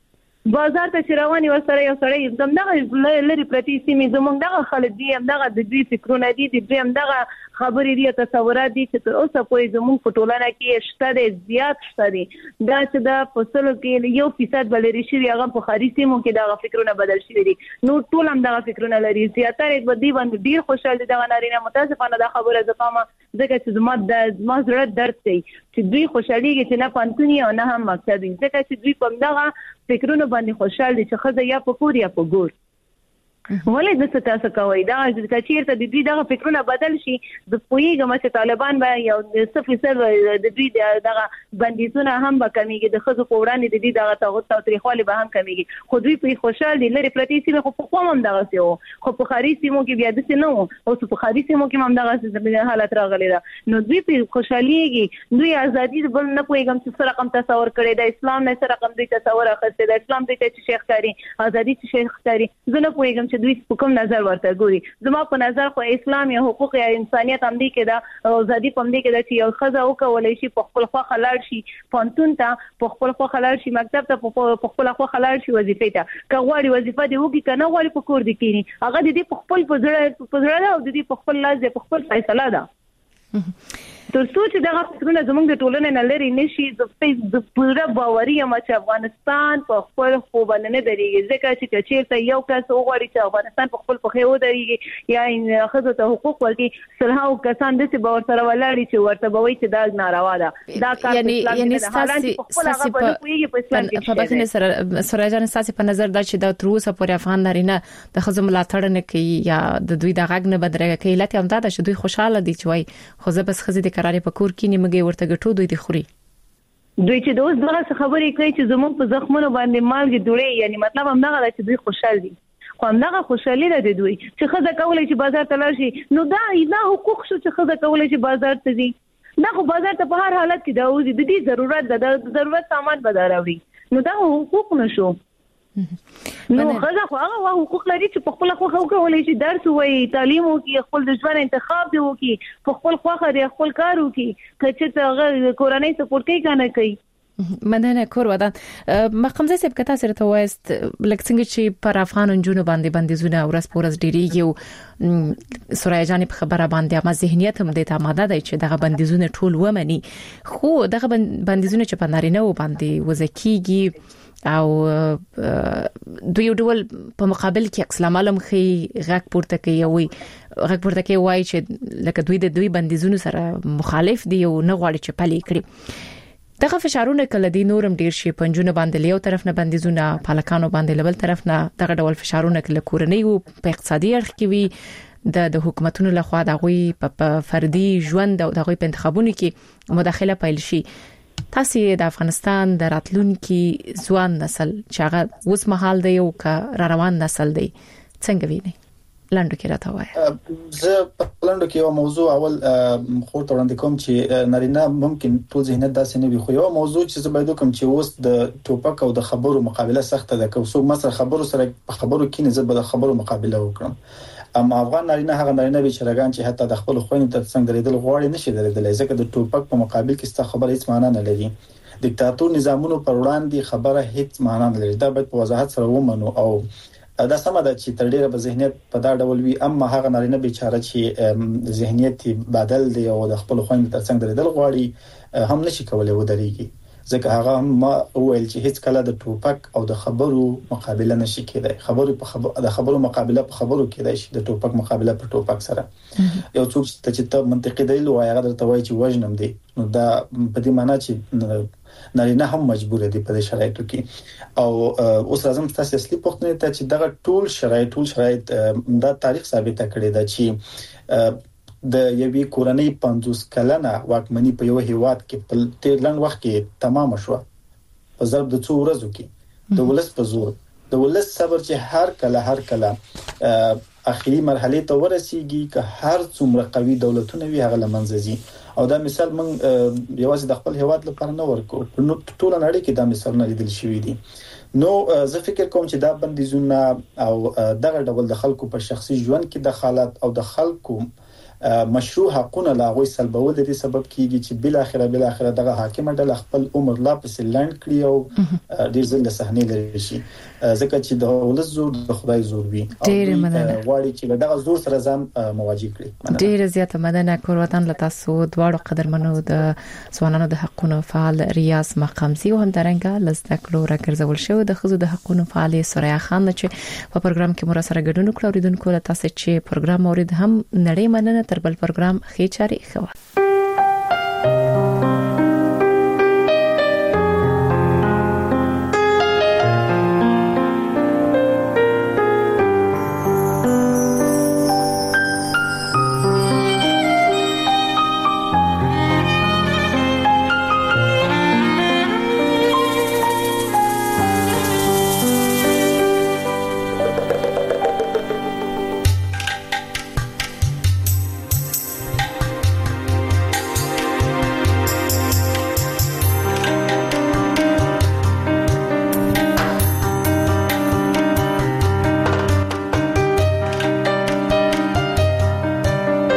بازار ته رواني ورسره یو سړی زموږ لري پرتی سیمې زموږ دغه خلک دي همدغه د دوی فکرونه دي د دوی همدغه خبرې دي تصورات دي چې تر اوسه پورې زموږ په ټولنه کې شته دي زیات شته دي دا چې د فصلو کې یو فیصد بلری شي هغه په خاري سیمو کې دغه فکرونه بدل شي دي نو ټول هم دغه فکرونه لري زیاتره په دې باندې ډیر خوشاله دي دغه نارینه متاسفانه دا خبره زکامه ځکه چې زما د زما زړه درد دی چې دوی خوشاليږي چې نه پانتونی او نه هم مکتب ځکه چې دوی په دغه فکرونه باندې خوشاله دي چې خزه یا په کور یا په ګور ولې د تاسو کوي دا چې چیرته د دوی دغه فکرونه بدل شي د پویګم چې طالبان به یو څه فیصد د دوی دغه بندیزونه هم به کمیږي د خزو په وړاندې د دې دغه تاغوت او تاریخوالي به هم کمیږي خو دوی په خوشاله دي لري پرتی سیمه خو په قوم هم دغه سیو خو په خاري سیمو کې بیا د سينو او په خاري سیمو کې هم دغه حالت راغلی دا نو دوی په خوشاليږي دوی ازادي بل نه پویګم چې سره رقم تصور کړي د اسلام نه سره رقم دوی تصور اخیسته د اسلام دوی ته شیخ کاری ازادي چې شیخ کاری زه نه پویګم دوی په کوم نظر ورته ګوري زما په نظر خو اسلام یا حقوق یا انسانيت هم دي کې دا ازادي پم دي کې دا چې یو خزه او کولای شي په خپل خوا خلل شي پونتون ته په خپل خوا خلل شي مکتب ته په خپل خوا خلل شي وظیفه ته کغواړي وظیفه دی وګي کنه غواړي په کور دي کینی هغه د دې په خپل په ځړه په ځړه او د دې په خپل لاس په خپل فیصله ده تر څو چې دغه فکرونه زموږ د ټولنې نه لري نشي د پوره باوري یم چې افغانستان په خپل خو باندې درېږي ځکه چې چیرته یو کس وغواړي چې افغانستان په خپل پخې و درېږي یا خزو ته حقوق ورکړي سلهاو کسان د څه باور سره ولاړي چې ورته بوي چې دا ناروا ده دا کار یعنی یعنی ساسي ساسي په بخنه سره سراجان ساسي په نظر دا چې دا تروسه پورې افغان نارینه د خزو ملاتړ نه کوي یا د دوی د غږ نه بدرګه کوي لته هم دا چې دوی خوشاله دي چې وای خو زه بس خزې قرارې په کور کې نیمګي ورته غټو دوی د خوري دوی چې دوی دغه خبرې کوي چې زموږ په زخمونو باندې مالګي دوړي یعنی مطلب هم دغه چې دوی خوشاله دي خو هم دغه خوشالي ده دوی چې خزه کولای شي بازار ته لاړ شي نو دا نه حقوق شو چې خزه کولای شي بازار ته ځي نه خو بازار ته په هر حالت کې دا وځي د دې ضرورت ده د ضرورت سامان به دراوړي نو دا حقوق نشو نو خزه خو هغه حقوق لري چې په خپل خو کولای شي درس وایي تعلیم وکي خپل د ژوند انتخاب دی وکي په خپل خوخه دی خپل کار وکي چې ته کورنۍ سپورټ کوي کنه کوي مدنه کور ودان مقام زې په کتا سره ته وایست لکه څنګه چې پر افغان جنونو باندې بندیزونه ورس پورس ډیریږي او سورای جان په خبره باندې ما ذهنیت هم د تاماده دی چې دغه بندیزونه ټول ومني خو دغه بندیزونه چې په نارینه و باندې وزکیږي او دوی ډول په مقابل کې عکس العمل مخې غږ پورته کوي وي غږ پورته کوي وای چې لکه دوی د دوی بندیزونو سره مخالف دي او نه غواړي چې پلي کړي دغه فشارونه کله دي نورم ډیر شي پنځونه باندې له طرف نه بندیزونه پالکانو باندې لبل طرف نه دغه ډول فشارونه کله کورنۍ او په اقتصادي اړخ کې وي د د حکومتونو لخوا دغه په فردي ژوند او دغه په انتخابونو کې مداخله پیل شي تاسو د افغانستان د راتلونکي ځوان نسل چې هغه اوس مهال دی او کا را روان نسل دی څنګه ویني لاندې کې راته وایي زه په لاندې کې یو موضوع اول خو ته وړاندې کوم چې نارینه ممکن ټول ذهنیت داسې نه وي خو یو موضوع چې زه باید کوم چې اوس د ټوپک او د خبرو مقابله سخته ده که څو مثلا خبرو سره په خبرو کې نه زه به د خبرو مقابله وکړم اما افغان نارینه هغه نارینه به چرګان چې حتی د خپل خويند تر څنګه درېدل غواړي نشي درېدل ځکه د ټوپک په مقابل کې ست خبره هیڅ معنی نه لري دیکتاتور نظامونو پر وړاندې خبره هیڅ معنی نه لري دا باید په وضاحت سره ومنو او دا سم ده چې تر ډیره به ذهنیت په دا ډول وي اما هغه نارینه بیچاره چې ذهنیت بدل دی او د خپل خويند تر څنګه درېدل غواړي هم نشي کولای ودرېږي ځکه هغه ما ویل چې هیڅ کله د ټوپک او د خبرو مقابله نشي کېدای خبرو په خبرو د خبرو مقابله په خبرو کېدای شي د ټوپک مقابله په ټوپک سره یو څوک چې ته منطقي دلیل وایي هغه درته وایي چې وژنم دی نو دا په دې معنی چې نارینه هم مجبور دي په شرایطو کې او اوس راځم تاسو اصلي پوښتنه ته چې دا ټول شرایط ټول شرایط دا تاریخ ثابت کړی دا چې د یوې کورنۍ پنځوس کلنه واکمنۍ په یو هیواد کې په تیر لنډ وخت کې تمام شو په ضرب د څو ورځو کې د ولس په زور د ولس صبر چې هر کله هر کله اخیری مرحله ته ورسیږي که هر څومره قوي دولتونه وي هغه لمنځه ځي او دا مثال من یوازې د خپل هیواد لپاره نه ورکو په ټول نړۍ کې دا مثال نه لیدل شوی دي نو زه فکر کوم چې دا بندیزونه او دغه ډول د خلکو په شخصي ژوند کې دخالت او د خلکو مشروع حقونه لا غوي سلبول د دې سبب کیږي چې بل اخره بل اخره دغه حاکم ډله خپل عمر لا پس لاند کړی او ډیر ځل صحنه لري شي ځکه چې د ولز زور د خدای زور وي او غواړي چې دغه زور سره ځان مواجه کړي. ډیر زیاته مننه کور وطن لتا سو دواړو قدرمنو د ځوانانو د حقوقو فعال ریاض مقامزي او هم درنګ لزده کلو راګرځول شو د خزو د حقوقو فعال سوریا خان چې په پروګرام کې مور سره ګډون کړو اوریدونکو له تاسو چې پروګرام اورید هم نړۍ مننه تر بل پروګرام خې چاري خو